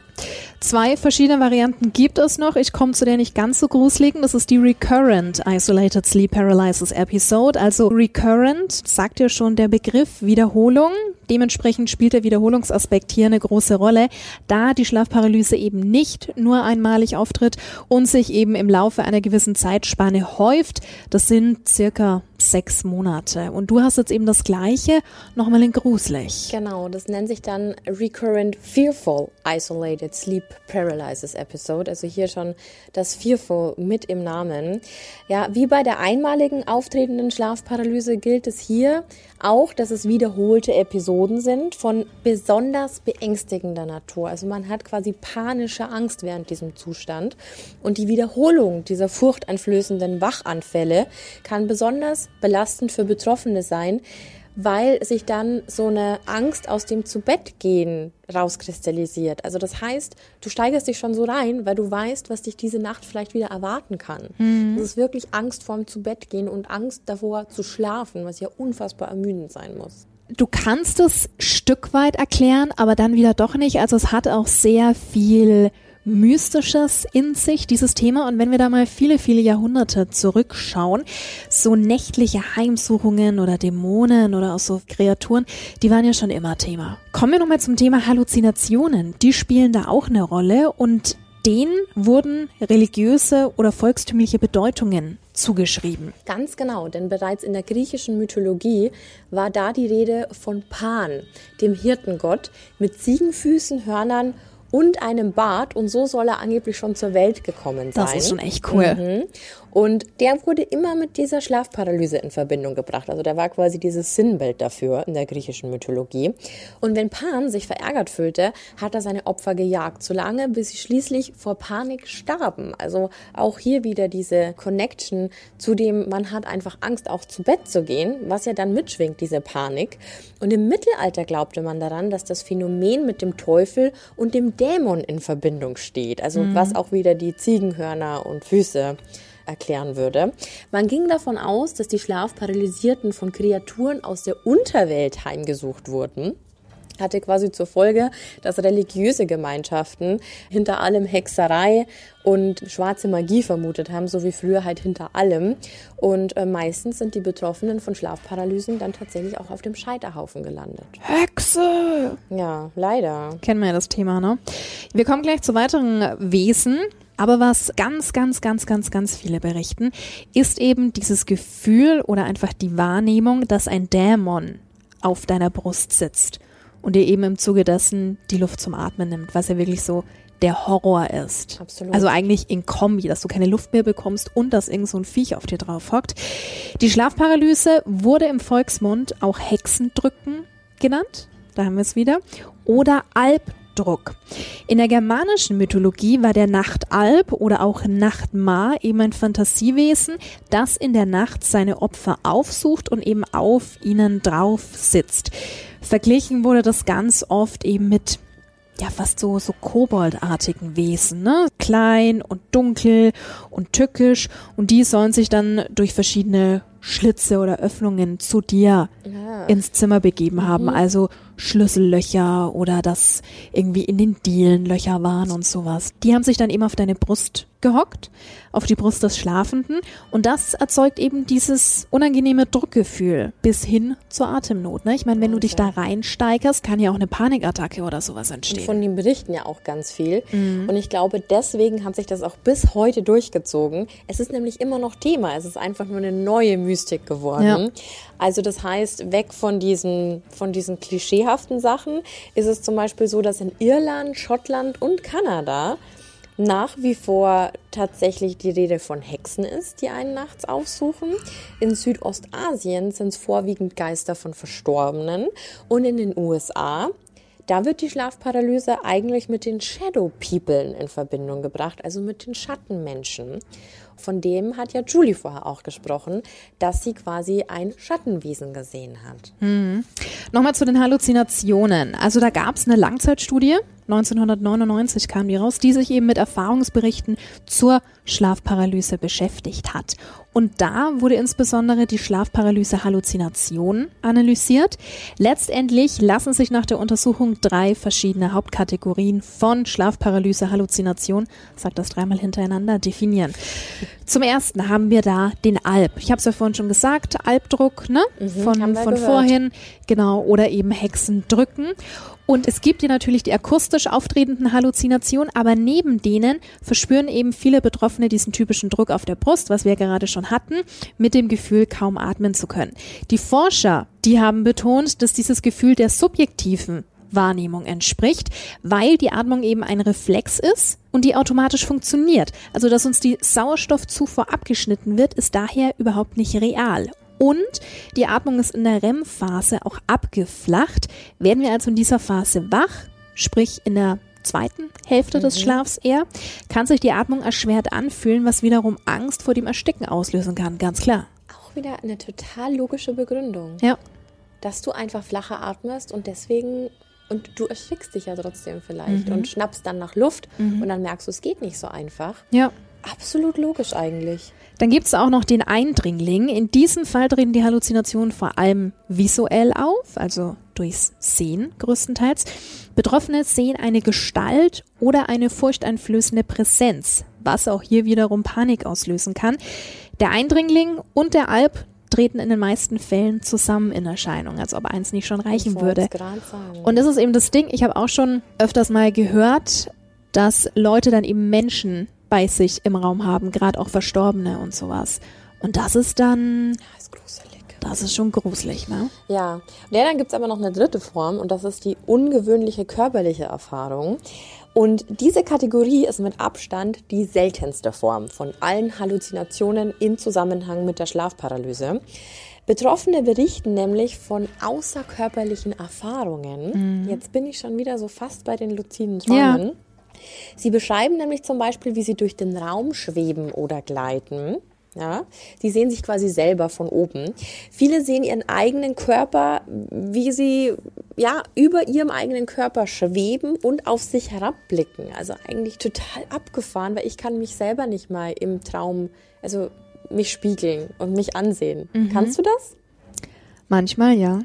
2 verschiedene Varianten gibt es noch. Ich komme zu der nicht ganz so gruseligen. Das ist die Recurrent Isolated Sleep Paralysis Episode. Also Recurrent sagt ja schon der Begriff Wiederholung. Dementsprechend spielt der Wiederholungsaspekt hier eine große Rolle, da die Schlafparalyse eben nicht nur einmalig auftritt und sich eben im Laufe einer gewissen Zeitspanne häuft. Das sind circa 6 Monate. Und du hast jetzt eben das Gleiche, nochmal in gruselig. Genau, das nennt sich dann Recurrent Fearful Isolated Sleep Paralysis Episode. Also hier schon das Fearful mit im Namen. Ja, wie bei der einmaligen auftretenden Schlafparalyse gilt es hier auch, dass es wiederholte Episoden sind von besonders beängstigender Natur. Also man hat quasi panische Angst während diesem Zustand. Und die Wiederholung dieser furchteinflößenden Wachanfälle kann besonders belastend für Betroffene sein, weil sich dann so eine Angst aus dem Zubettgehen rauskristallisiert. Also das heißt, du steigerst dich schon so rein, weil du weißt, was dich diese Nacht vielleicht wieder erwarten kann. Das ist wirklich Angst vorm Zubettgehen und Angst davor zu schlafen, was ja unfassbar ermüdend sein muss. Du kannst es Stück weit erklären, aber dann wieder doch nicht. Also es hat auch sehr viel Mystisches in sich, dieses Thema. Und wenn wir da mal viele, viele Jahrhunderte zurückschauen, so nächtliche Heimsuchungen oder Dämonen oder auch so Kreaturen, die waren ja schon immer Thema. Kommen wir nochmal zum Thema Halluzinationen. Die spielen da auch eine Rolle und denen wurden religiöse oder volkstümliche Bedeutungen zugeschrieben. Ganz genau, denn bereits in der griechischen Mythologie war da die Rede von Pan, dem Hirtengott, mit Ziegenfüßen, Hörnern und einem Bart, und so soll er angeblich schon zur Welt gekommen sein. Das ist schon echt cool. Und der wurde immer mit dieser Schlafparalyse in Verbindung gebracht. Also der war quasi dieses Sinnbild dafür in der griechischen Mythologie. Und wenn Pan sich verärgert fühlte, hat er seine Opfer gejagt, solange bis sie schließlich vor Panik starben. Also auch hier wieder diese Connection zu dem, man hat einfach Angst, auch zu Bett zu gehen, was ja dann mitschwingt, diese Panik. Und im Mittelalter glaubte man daran, dass das Phänomen mit dem Teufel und dem Dämon in Verbindung steht. Also was auch wieder die Ziegenhörner und Füße erklären würde. Man ging davon aus, dass die Schlafparalysierten von Kreaturen aus der Unterwelt heimgesucht wurden. Hatte quasi zur Folge, dass religiöse Gemeinschaften hinter allem Hexerei und schwarze Magie vermutet haben, so wie früher halt hinter allem. Und meistens sind die Betroffenen von Schlafparalysen dann tatsächlich auch auf dem Scheiterhaufen gelandet. Hexe! Ja, leider. Kennen wir ja das Thema, ne? Wir kommen gleich zu weiteren Wesen. Aber was ganz viele berichten, ist eben dieses Gefühl oder einfach die Wahrnehmung, dass ein Dämon auf deiner Brust sitzt und dir eben im Zuge dessen die Luft zum Atmen nimmt, was ja wirklich so der Horror ist. Absolut. Also eigentlich in Kombi, dass du keine Luft mehr bekommst und dass irgend so ein Viech auf dir drauf hockt. Die Schlafparalyse wurde im Volksmund auch Hexendrücken genannt, da haben wir es wieder, oder Albdruck. In der germanischen Mythologie war der Nachtalb oder auch Nachtmar eben ein Fantasiewesen, das in der Nacht seine Opfer aufsucht und eben auf ihnen drauf sitzt. Verglichen wurde das ganz oft eben mit fast so koboldartigen Wesen, ne? Klein und dunkel und tückisch, und die sollen sich dann durch verschiedene Schlitze oder Öffnungen zu dir ins Zimmer begeben haben. Also Schlüssellöcher oder dass irgendwie in den Dielen Löcher waren und sowas. Die haben sich dann eben auf deine Brust gehockt, auf die Brust des Schlafenden, und das erzeugt eben dieses unangenehme Druckgefühl bis hin zur Atemnot. Ne? Ich meine, wenn du dich da reinsteigerst, kann ja auch eine Panikattacke oder sowas entstehen. Und von den berichten ja auch ganz viel. Und ich glaube, deswegen deswegen hat sich das auch bis heute durchgezogen. Es ist nämlich immer noch Thema. Es ist einfach nur eine neue Mystik geworden. Ja. Also das heißt, weg von diesen klischeehaften Sachen ist es zum Beispiel so, dass in Irland, Schottland und Kanada nach wie vor tatsächlich die Rede von Hexen ist, die einen nachts aufsuchen. In Südostasien sind es vorwiegend Geister von Verstorbenen. Und in den USA, da wird die Schlafparalyse eigentlich mit den Shadow People in Verbindung gebracht, also mit den Schattenmenschen. Von dem hat ja Julie vorher auch gesprochen, dass sie quasi ein Schattenwesen gesehen hat. Nochmal zu den Halluzinationen. Also da gab es eine Langzeitstudie, 1999 kam die raus, die sich eben mit Erfahrungsberichten zur Schlafparalyse beschäftigt hat. Und da wurde insbesondere die Schlafparalyse-Halluzination analysiert. Letztendlich lassen sich nach der Untersuchung 3 verschiedene Hauptkategorien von Schlafparalyse-Halluzination, sag das 3-mal hintereinander, definieren. Zum ersten haben wir da den Alb. Ich habe es ja vorhin schon gesagt, Albdruck, ne? Von vorhin, genau, oder eben Hexendrücken. Und es gibt hier natürlich die akustisch auftretenden Halluzinationen, aber neben denen verspüren eben viele Betroffene diesen typischen Druck auf der Brust, was wir gerade schon hatten, mit dem Gefühl, kaum atmen zu können. Die Forscher, die haben betont, dass dieses Gefühl der subjektiven Wahrnehmung entspricht, weil die Atmung eben ein Reflex ist und die automatisch funktioniert. Also, dass uns die Sauerstoffzufuhr abgeschnitten wird, ist daher überhaupt nicht real. Und die Atmung ist in der REM-Phase auch abgeflacht. Werden wir also in dieser Phase wach, sprich in der zweiten Hälfte des Schlafs eher, kann sich die Atmung erschwert anfühlen, was wiederum Angst vor dem Ersticken auslösen kann, ganz klar. Auch wieder eine total logische Begründung. Ja. Dass du einfach flacher atmest und deswegen, und du erschrickst dich ja trotzdem vielleicht und schnappst dann nach Luft und dann merkst du, es geht nicht so einfach. Ja. Absolut logisch eigentlich. Dann gibt es auch noch den Eindringling. In diesem Fall treten die Halluzinationen vor allem visuell auf, also durchs Sehen größtenteils. Betroffene sehen eine Gestalt oder eine furchteinflößende Präsenz, was auch hier wiederum Panik auslösen kann. Der Eindringling und der Alb treten in den meisten Fällen zusammen in Erscheinung, als ob eins nicht schon reichen würde. Und das ist eben das Ding, ich habe auch schon öfters mal gehört, dass Leute dann eben Menschen bei sich im Raum haben, gerade auch Verstorbene und sowas. Und das ist dann, Das ist gruselig. das ist schon gruselig, ne? Ja, dann gibt es aber noch eine dritte Form und das ist die ungewöhnliche körperliche Erfahrung. Und diese Kategorie ist mit Abstand die seltenste Form von allen Halluzinationen in Zusammenhang mit der Schlafparalyse. Betroffene berichten nämlich von außerkörperlichen Erfahrungen. Jetzt bin ich schon wieder so fast bei den luziden Träumen. Ja. Sie beschreiben nämlich zum Beispiel, wie sie durch den Raum schweben oder gleiten. Ja, sie sehen sich quasi selber von oben. Viele sehen ihren eigenen Körper, wie sie über ihrem eigenen Körper schweben und auf sich herabblicken. Also eigentlich total abgefahren, weil ich kann mich selber nicht mal im Traum, also mich spiegeln und mich ansehen. Kannst du das? Manchmal, ja.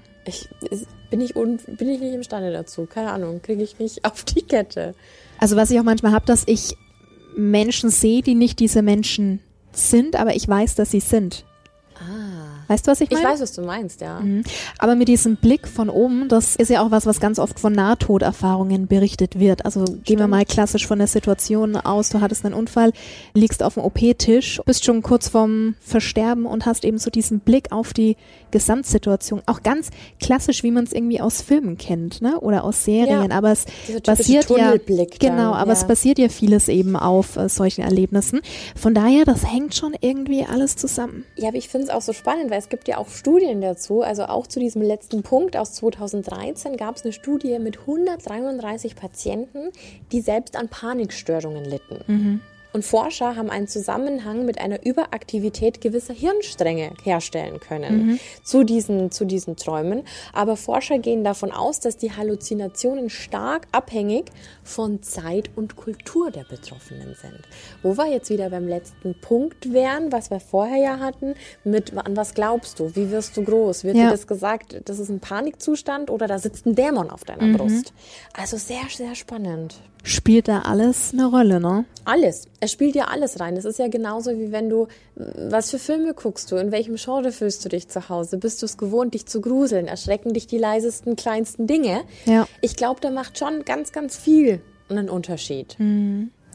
Bin ich nicht imstande dazu. Keine Ahnung, kriege ich nicht auf die Kette. Also was ich auch manchmal habe, dass ich Menschen sehe, die nicht diese Menschen sind, aber ich weiß, dass sie sind. Weißt du, was ich meine? Ich weiß, was du meinst, ja. Aber mit diesem Blick von oben, das ist ja auch was ganz oft von Nahtoderfahrungen berichtet wird. Also gehen wir mal klassisch von der Situation aus, du hattest einen Unfall, liegst auf dem OP-Tisch, bist schon kurz vorm Versterben und hast eben so diesen Blick auf die Gesamtsituation. Auch ganz klassisch, wie man es irgendwie aus Filmen kennt, ne? Oder aus Serien. Ja, aber es basiert es basiert ja vieles eben auf solchen Erlebnissen. Von daher, das hängt schon irgendwie alles zusammen. Ja, aber ich finde es auch so spannend, weil es gibt ja auch Studien dazu, also auch zu diesem letzten Punkt aus 2013 gab es eine Studie mit 133 Patienten, die selbst an Panikstörungen litten. Und Forscher haben einen Zusammenhang mit einer Überaktivität gewisser Hirnstränge herstellen können zu diesen Träumen. Aber Forscher gehen davon aus, dass die Halluzinationen stark abhängig von Zeit und Kultur der Betroffenen sind. Wo wir jetzt wieder beim letzten Punkt wären, was wir vorher ja hatten, an was glaubst du? Wie wirst du groß? Wird dir das gesagt, das ist ein Panikzustand oder da sitzt ein Dämon auf deiner Brust? Also sehr, sehr spannend. Spielt da alles eine Rolle, ne? Alles. Es spielt ja alles rein. Es ist ja genauso, wie wenn du, was für Filme guckst du, in welchem Genre fühlst du dich zu Hause? Bist du es gewohnt, dich zu gruseln? Erschrecken dich die leisesten, kleinsten Dinge? Ja. Ich glaube, da macht schon ganz, ganz viel einen Unterschied.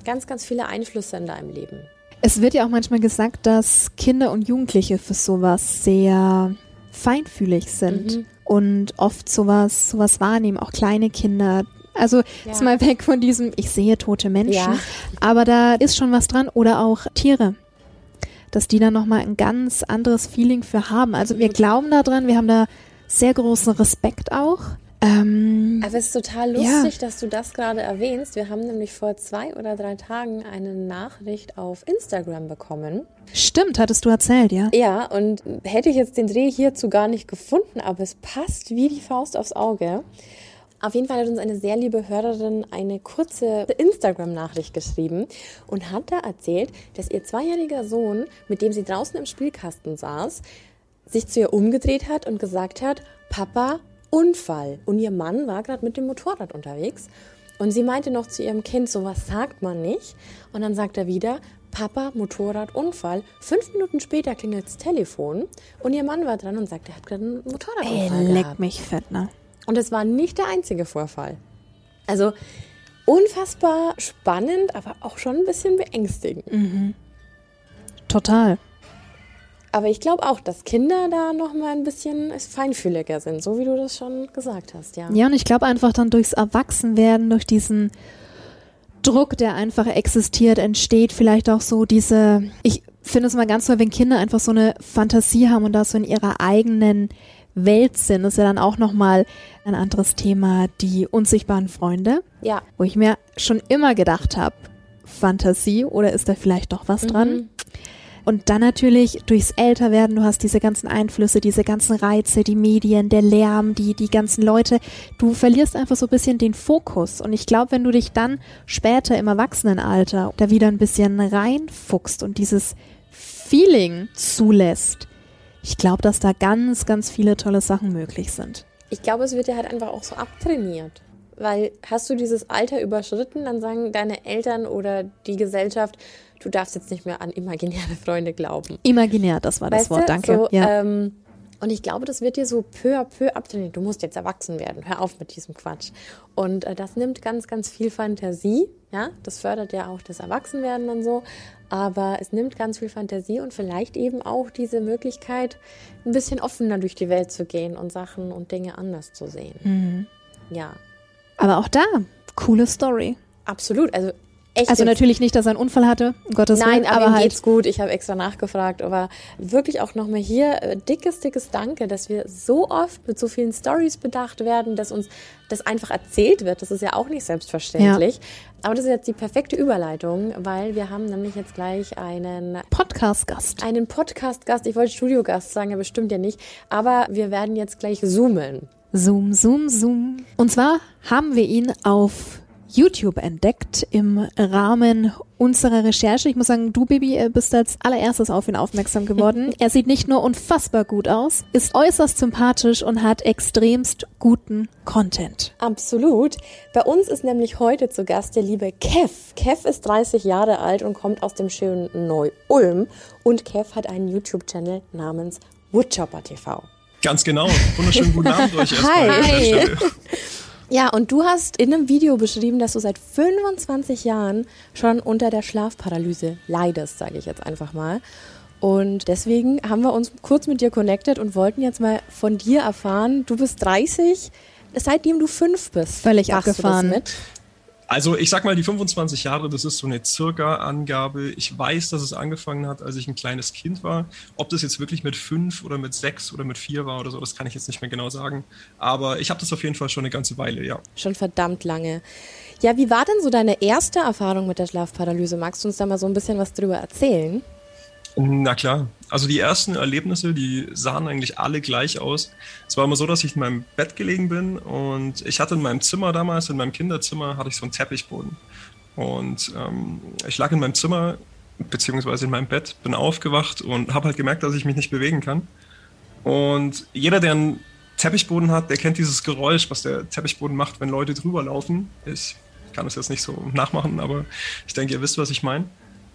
ganz, ganz viele Einflüsse in deinem Leben. Es wird ja auch manchmal gesagt, dass Kinder und Jugendliche für sowas sehr feinfühlig sind und oft sowas wahrnehmen, auch kleine Kinder. Also jetzt mal weg von diesem, ich sehe tote Menschen, aber da ist schon was dran. Oder auch Tiere, dass die da nochmal ein ganz anderes Feeling für haben. Also wir glauben da dran, wir haben da sehr großen Respekt auch. Aber es ist total lustig, dass du das gerade erwähnst. Wir haben nämlich vor 2 oder 3 Tagen eine Nachricht auf Instagram bekommen. Stimmt, hattest du erzählt, ja? Ja, und hätte ich jetzt den Dreh hierzu gar nicht gefunden, aber es passt wie die Faust aufs Auge. Auf jeden Fall hat uns eine sehr liebe Hörerin eine kurze Instagram-Nachricht geschrieben und hat da erzählt, dass ihr 2-jähriger Sohn, mit dem sie draußen im Spielkasten saß, sich zu ihr umgedreht hat und gesagt hat, Papa, Unfall. Und ihr Mann war gerade mit dem Motorrad unterwegs und sie meinte noch zu ihrem Kind, sowas sagt man nicht. Und dann sagt er wieder, Papa, Motorrad, Unfall. 5 Minuten später klingelt das Telefon und ihr Mann war dran und sagt, er hat gerade einen Motorradunfall leck gehabt. mich fett, ne? Und es war nicht der einzige Vorfall. Also unfassbar spannend, aber auch schon ein bisschen beängstigend. Total. Aber ich glaube auch, dass Kinder da noch mal ein bisschen feinfühliger sind, so wie du das schon gesagt hast, ja. Ja, und ich glaube einfach dann durchs Erwachsenwerden, durch diesen Druck, der einfach existiert, entsteht vielleicht auch so diese, ich finde es mal ganz toll, wenn Kinder einfach so eine Fantasie haben und da so in ihrer eigenen Welt sind. Das ist ja dann auch nochmal ein anderes Thema, die unsichtbaren Freunde. Ja. Wo ich mir schon immer gedacht habe, Fantasie oder ist da vielleicht doch was dran? Und dann natürlich durchs Älterwerden, du hast diese ganzen Einflüsse, diese ganzen Reize, die Medien, der Lärm, die ganzen Leute. Du verlierst einfach so ein bisschen den Fokus. Und ich glaube, wenn du dich dann später im Erwachsenenalter da wieder ein bisschen reinfuchst und dieses Feeling zulässt, ich glaube, dass da ganz, ganz viele tolle Sachen möglich sind. Ich glaube, es wird ja halt einfach auch so abtrainiert. Weil hast du dieses Alter überschritten, dann sagen deine Eltern oder die Gesellschaft, du darfst jetzt nicht mehr an imaginäre Freunde glauben. Imaginär, das war das Wort, danke. So, ja. Und ich glaube, das wird dir so peu à peu abtrainiert. Du musst jetzt erwachsen werden, hör auf mit diesem Quatsch. Und das nimmt ganz, ganz viel Fantasie. Ja, das fördert ja auch das Erwachsenwerden und so. Aber es nimmt ganz viel Fantasie und vielleicht eben auch diese Möglichkeit, ein bisschen offener durch die Welt zu gehen und Sachen und Dinge anders zu sehen. Ja. Aber auch da, coole Story. Absolut, also echt. Also natürlich nicht, dass er einen Unfall hatte, um Gottes Willen. Nein, aber ihm halt geht's gut. Ich habe extra nachgefragt, aber wirklich auch nochmal hier dickes Danke, dass wir so oft mit so vielen Stories bedacht werden, dass uns das einfach erzählt wird. Das ist ja auch nicht selbstverständlich. Ja. Aber das ist jetzt die perfekte Überleitung, weil wir haben nämlich jetzt gleich einen Podcast-Gast. Einen Podcast-Gast. Ich wollte Studiogast sagen, aber bestimmt ja nicht. Aber wir werden jetzt gleich zoomen. Zoom, zoom, zoom. Und zwar haben wir ihn auf YouTube entdeckt im Rahmen unserer Recherche. Ich muss sagen, du, Baby, bist als allererstes auf ihn aufmerksam geworden. Er sieht nicht nur unfassbar gut aus, ist äußerst sympathisch und hat extremst guten Content. Absolut. Bei uns ist nämlich heute zu Gast der liebe Kev. Kev ist 30 Jahre alt und kommt aus dem schönen Neu-Ulm. Und Kev hat einen YouTube-Channel namens Woodchopper TV. Ganz genau. Wunderschönen guten Abend euch erstmal. Hi. Ja, und du hast in einem Video beschrieben, dass du seit 25 Jahren schon unter der Schlafparalyse leidest, sage ich jetzt einfach mal. Und deswegen haben wir uns kurz mit dir connected und wollten jetzt mal von dir erfahren, du bist 30, seitdem du 5 bist. Völlig abgefahren. Du das mit? Also ich sag mal, die 25 Jahre, das ist so eine circa Angabe. Ich weiß, dass es angefangen hat, als ich ein kleines Kind war. Ob das jetzt wirklich mit 5 oder mit 6 oder mit 4 war oder so, das kann ich jetzt nicht mehr genau sagen. Aber ich habe das auf jeden Fall schon eine ganze Weile, ja. Schon verdammt lange. Ja, wie war denn so deine erste Erfahrung mit der Schlafparalyse? Magst du uns da mal so ein bisschen was drüber erzählen? Na klar. Also die ersten Erlebnisse, die sahen eigentlich alle gleich aus. Es war immer so, dass ich in meinem Bett gelegen bin und ich hatte in meinem Zimmer damals, in meinem Kinderzimmer, hatte ich so einen Teppichboden. Und ich lag in meinem Zimmer, beziehungsweise in meinem Bett, bin aufgewacht und habe halt gemerkt, dass ich mich nicht bewegen kann. Und jeder, der einen Teppichboden hat, der kennt dieses Geräusch, was der Teppichboden macht, wenn Leute drüber laufen. Ich kann das jetzt nicht so nachmachen, aber ich denke, ihr wisst, was ich meine.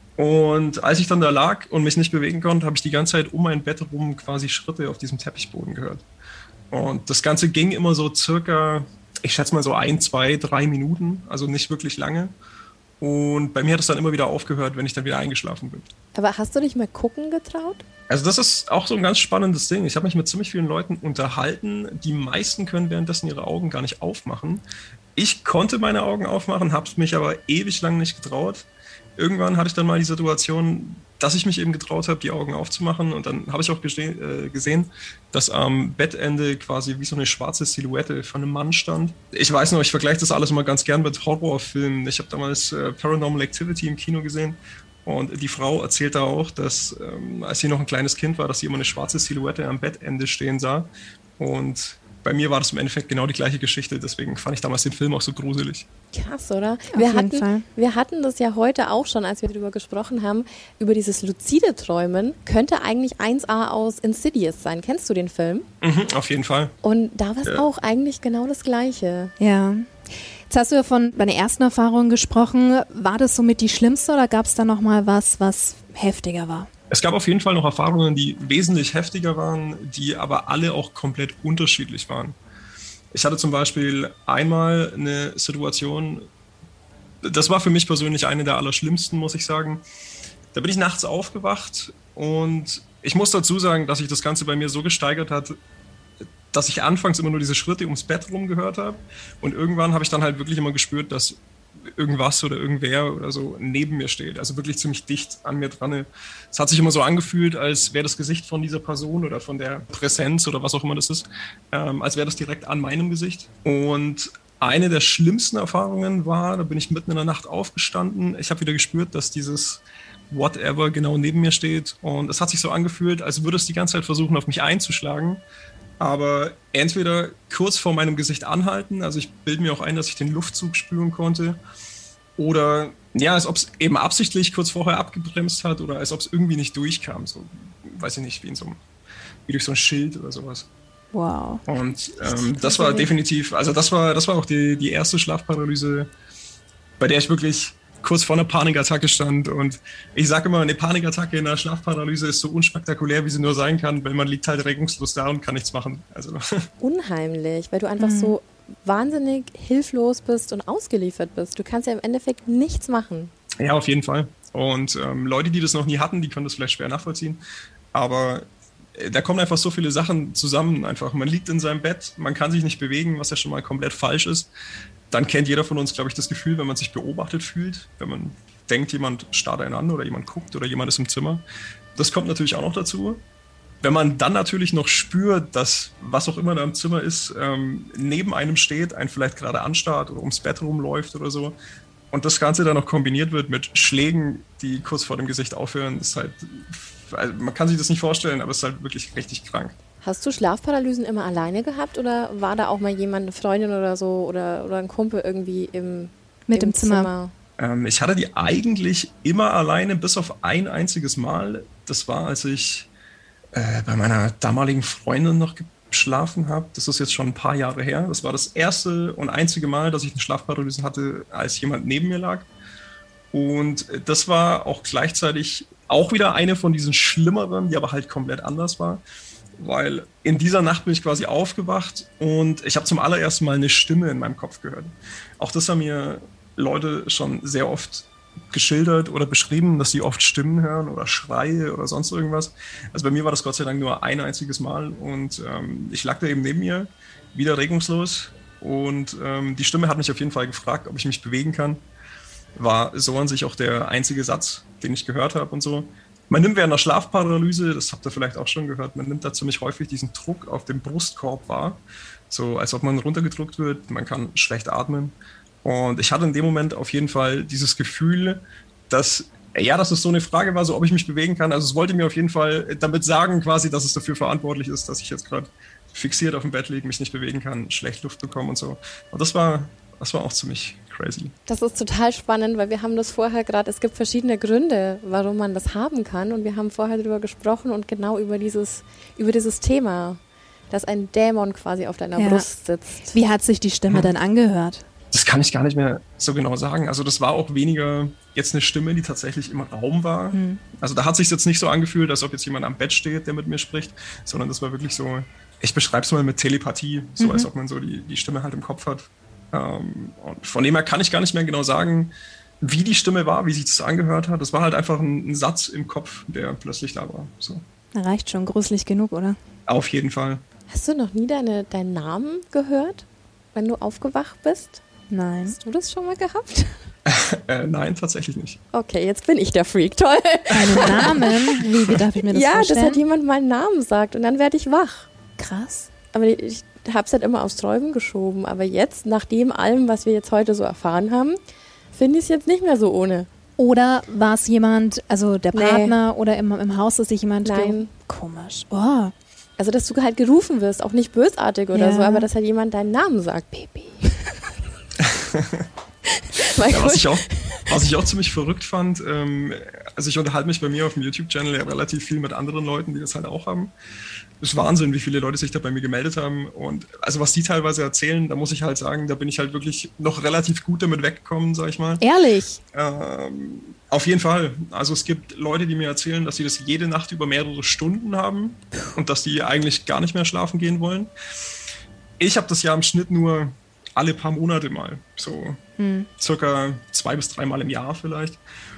Und als ich dann da lag und mich nicht bewegen konnte, habe ich die ganze Zeit um mein Bett rum quasi Schritte auf diesem Teppichboden gehört. Und das Ganze ging immer so circa, ich schätze mal so 1, 2, 3 Minuten, also nicht wirklich lange. Und bei mir hat es dann immer wieder aufgehört, wenn ich dann wieder eingeschlafen bin. Aber hast du dich mal gucken getraut? Also das ist auch so ein ganz spannendes Ding. Ich habe mich mit ziemlich vielen Leuten unterhalten. Die meisten können währenddessen ihre Augen gar nicht aufmachen. Ich konnte meine Augen aufmachen, habe es mich aber ewig lang nicht getraut. Irgendwann hatte ich dann mal die Situation, dass ich mich eben getraut habe, die Augen aufzumachen. Und dann habe ich auch gesehen, dass am Bettende quasi wie so eine schwarze Silhouette von einem Mann stand. Ich weiß noch, ich vergleiche das alles immer ganz gern mit Horrorfilmen. Ich habe damals Paranormal Activity im Kino gesehen. Und die Frau erzählt da auch, dass als sie noch ein kleines Kind war, dass sie immer eine schwarze Silhouette am Bettende stehen sah. Und bei mir war das im Endeffekt genau die gleiche Geschichte. Deswegen fand ich damals den Film auch so gruselig. Krass, oder? Fall. Wir hatten das ja heute auch schon, als wir darüber gesprochen haben, über dieses luzide Träumen. Könnte eigentlich 1A aus Insidious sein. Kennst du den Film? Auf jeden Fall. Und da war es auch eigentlich genau das Gleiche. Ja. Jetzt hast du ja von deiner ersten Erfahrung gesprochen. War das somit die schlimmste oder gab es da noch mal was heftiger war? Es gab auf jeden Fall noch Erfahrungen, die wesentlich heftiger waren, die aber alle auch komplett unterschiedlich waren. Ich hatte zum Beispiel einmal eine Situation, das war für mich persönlich eine der allerschlimmsten, muss ich sagen. Da bin ich nachts aufgewacht und ich muss dazu sagen, dass sich das Ganze bei mir so gesteigert hat, dass ich anfangs immer nur diese Schritte ums Bett rum gehört habe und irgendwann habe ich dann halt wirklich immer gespürt, dass irgendwas oder irgendwer oder so neben mir steht, also wirklich ziemlich dicht an mir dran. Es hat sich immer so angefühlt, als wäre das Gesicht von dieser Person oder von der Präsenz oder was auch immer das ist, als wäre das direkt an meinem Gesicht. Und eine der schlimmsten Erfahrungen war, da bin ich mitten in der Nacht aufgestanden, ich habe wieder gespürt, dass dieses Whatever genau neben mir steht und es hat sich so angefühlt, als würde es die ganze Zeit versuchen, auf mich einzuschlagen. Aber entweder kurz vor meinem Gesicht anhalten, also ich bilde mir auch ein, dass ich den Luftzug spüren konnte, oder ja, als ob es eben absichtlich kurz vorher abgebremst hat oder als ob es irgendwie nicht durchkam, so, weiß ich nicht, wie durch so ein Schild oder sowas. Wow. Und das war definitiv, also das war auch die erste Schlafparalyse, bei der ich wirklich kurz vor einer Panikattacke stand. Und ich sage immer, eine Panikattacke in einer Schlafparalyse ist so unspektakulär, wie sie nur sein kann, weil man liegt halt regungslos da und kann nichts machen. Also. Unheimlich, weil du einfach so wahnsinnig hilflos bist und ausgeliefert bist. Du kannst ja im Endeffekt nichts machen. Ja, auf jeden Fall. Und Leute, die das noch nie hatten, die können das vielleicht schwer nachvollziehen. Aber da kommen einfach so viele Sachen zusammen. Einfach, man liegt in seinem Bett, man kann sich nicht bewegen, was ja schon mal komplett falsch ist. Dann kennt jeder von uns, glaube ich, das Gefühl, wenn man sich beobachtet fühlt, wenn man denkt, jemand starrt einen an oder jemand guckt oder jemand ist im Zimmer. Das kommt natürlich auch noch dazu. Wenn man dann natürlich noch spürt, dass was auch immer da im Zimmer ist, neben einem steht, einen vielleicht gerade anstarrt oder ums Bett rumläuft oder so und das Ganze dann noch kombiniert wird mit Schlägen, die kurz vor dem Gesicht aufhören, ist halt, also man kann sich das nicht vorstellen, aber es ist halt wirklich richtig krank. Hast du Schlafparalysen immer alleine gehabt oder war da auch mal jemand, eine Freundin oder so oder ein Kumpel irgendwie im Zimmer? Ich hatte die eigentlich immer alleine, bis auf ein einziges Mal. Das war, als ich bei meiner damaligen Freundin noch geschlafen habe. Das ist jetzt schon ein paar Jahre her. Das war das erste und einzige Mal, dass ich eine Schlafparalyse hatte, als jemand neben mir lag. Und das war auch gleichzeitig auch wieder eine von diesen schlimmeren, die aber halt komplett anders war. Weil in dieser Nacht bin ich quasi aufgewacht und ich habe zum allerersten Mal eine Stimme in meinem Kopf gehört. Auch das haben mir Leute schon sehr oft geschildert oder beschrieben, dass sie oft Stimmen hören oder Schreie oder sonst irgendwas. Also bei mir war das Gott sei Dank nur ein einziges Mal und ich lag da eben neben mir, wieder regungslos und die Stimme hat mich auf jeden Fall gefragt, ob ich mich bewegen kann. War so an sich auch der einzige Satz, den ich gehört habe und so. Man nimmt während einer Schlafparalyse, das habt ihr vielleicht auch schon gehört, man nimmt da ziemlich häufig diesen Druck auf dem Brustkorb wahr. So als ob man runtergedrückt wird, man kann schlecht atmen. Und ich hatte in dem Moment auf jeden Fall dieses Gefühl, dass es so eine Frage war, so ob ich mich bewegen kann. Also es wollte mir auf jeden Fall damit sagen quasi, dass es dafür verantwortlich ist, dass ich jetzt gerade fixiert auf dem Bett liege, mich nicht bewegen kann, schlecht Luft bekomme und so. Und das war auch ziemlich crazy. Das ist total spannend, weil wir haben das vorher gerade, es gibt verschiedene Gründe, warum man das haben kann und wir haben vorher darüber gesprochen und genau über dieses Thema, dass ein Dämon quasi auf deiner Brust sitzt. Wie hat sich die Stimme denn angehört? Das kann ich gar nicht mehr so genau sagen. Also das war auch weniger jetzt eine Stimme, die tatsächlich im Raum war. Also da hat sich jetzt nicht so angefühlt, als ob jetzt jemand am Bett steht, der mit mir spricht, sondern das war wirklich so, ich beschreibe es mal mit Telepathie, so als ob man so die Stimme halt im Kopf hat. Und von dem her kann ich gar nicht mehr genau sagen, wie die Stimme war, wie sich das angehört hat. Das war halt einfach ein Satz im Kopf, der plötzlich da war. So. Reicht schon, gruselig genug, oder? Auf jeden Fall. Hast du noch nie deinen Namen gehört, wenn du aufgewacht bist? Nein. Hast du das schon mal gehabt? Nein, tatsächlich nicht. Okay, jetzt bin ich der Freak, toll. Einen Namen? Wie darf ich mir das vorstellen? Ja, dass halt jemand meinen Namen sagt und dann werde ich wach. Krass. Aber ich habe es halt immer aufs Träumen geschoben. Aber jetzt, nach dem allem, was wir jetzt heute so erfahren haben, finde ich es jetzt nicht mehr so ohne. Oder war es jemand, also der Partner oder im Haus, dass sich jemand... Nein. Komisch. Oh. Also, dass du halt gerufen wirst, auch nicht bösartig oder Ja. so, aber dass halt jemand deinen Namen sagt. Baby. Ja, was ich auch ziemlich verrückt fand, also ich unterhalte mich bei mir auf dem YouTube-Channel ja relativ viel mit anderen Leuten, die das halt auch haben. Das ist Wahnsinn, wie viele Leute sich da bei mir gemeldet haben. Und also was die teilweise erzählen, da muss ich halt sagen, da bin ich halt wirklich noch relativ gut damit weggekommen, sag ich mal. Ehrlich? Auf jeden Fall. Also es gibt Leute, die mir erzählen, dass sie das jede Nacht über mehrere Stunden haben und dass die eigentlich gar nicht mehr schlafen gehen wollen. Ich habe das ja im Schnitt nur alle paar Monate mal, so circa 2 bis 3 Mal im Jahr vielleicht.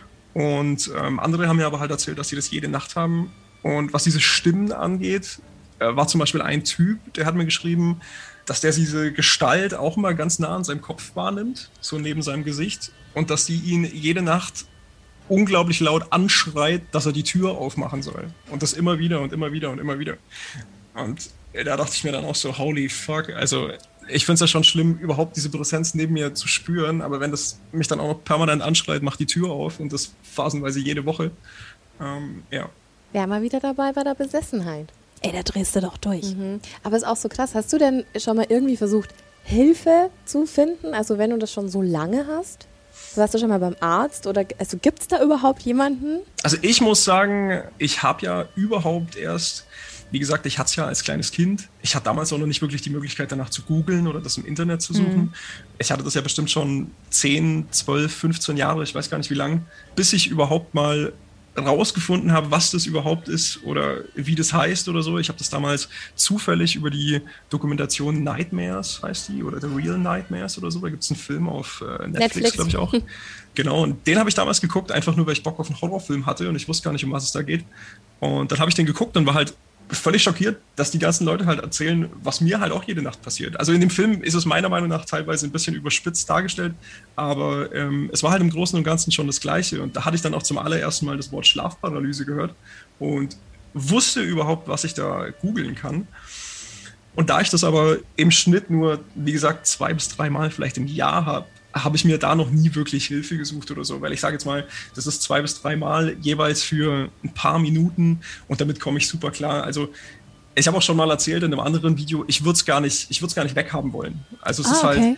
Und andere haben mir aber halt erzählt, dass sie das jede Nacht haben. Und was diese Stimmen angeht, war zum Beispiel ein Typ, der hat mir geschrieben, dass der diese Gestalt auch immer ganz nah an seinem Kopf wahrnimmt, so neben seinem Gesicht, und dass die ihn jede Nacht unglaublich laut anschreit, dass er die Tür aufmachen soll. Und das immer wieder und immer wieder und immer wieder. Und da dachte ich mir dann auch so, holy fuck, also ich finde es ja schon schlimm, überhaupt diese Präsenz neben mir zu spüren, aber wenn das mich dann auch noch permanent anschreit, macht die Tür auf und das phasenweise jede Woche, ja. Wäre mal wieder dabei bei der Besessenheit. Ey, da drehst du doch durch. Aber ist auch so krass. Hast du denn schon mal irgendwie versucht, Hilfe zu finden? Also wenn du das schon so lange hast? Warst du schon mal beim Arzt? Oder also gibt es da überhaupt jemanden? Also ich muss sagen, ich habe ja überhaupt erst, wie gesagt, ich hatte es ja als kleines Kind. Ich hatte damals auch noch nicht wirklich die Möglichkeit, danach zu googeln oder das im Internet zu suchen. Ich hatte das ja bestimmt schon 10, 12, 15 Jahre, ich weiß gar nicht wie lang, bis ich überhaupt mal rausgefunden habe, was das überhaupt ist oder wie das heißt oder so. Ich habe das damals zufällig über die Dokumentation Nightmares, heißt die, oder The Real Nightmares oder so. Da gibt es einen Film auf Netflix. Glaube ich auch. Genau, und den habe ich damals geguckt, einfach nur, weil ich Bock auf einen Horrorfilm hatte und ich wusste gar nicht, um was es da geht. Und dann habe ich den geguckt und war halt völlig schockiert, dass die ganzen Leute halt erzählen, was mir halt auch jede Nacht passiert. Also in dem Film ist es meiner Meinung nach teilweise ein bisschen überspitzt dargestellt, aber es war halt im Großen und Ganzen schon das Gleiche. Und da hatte ich dann auch zum allerersten Mal das Wort Schlafparalyse gehört und wusste überhaupt, was ich da googeln kann. Und da ich das aber im Schnitt nur, wie gesagt, 2 bis 3 Mal vielleicht im Jahr habe ich mir da noch nie wirklich Hilfe gesucht oder so, weil ich sage jetzt mal, das ist 2 bis 3 Mal jeweils für ein paar Minuten und damit komme ich super klar. Also ich habe auch schon mal erzählt in einem anderen Video, ich würde es gar nicht weghaben wollen. Also es ist halt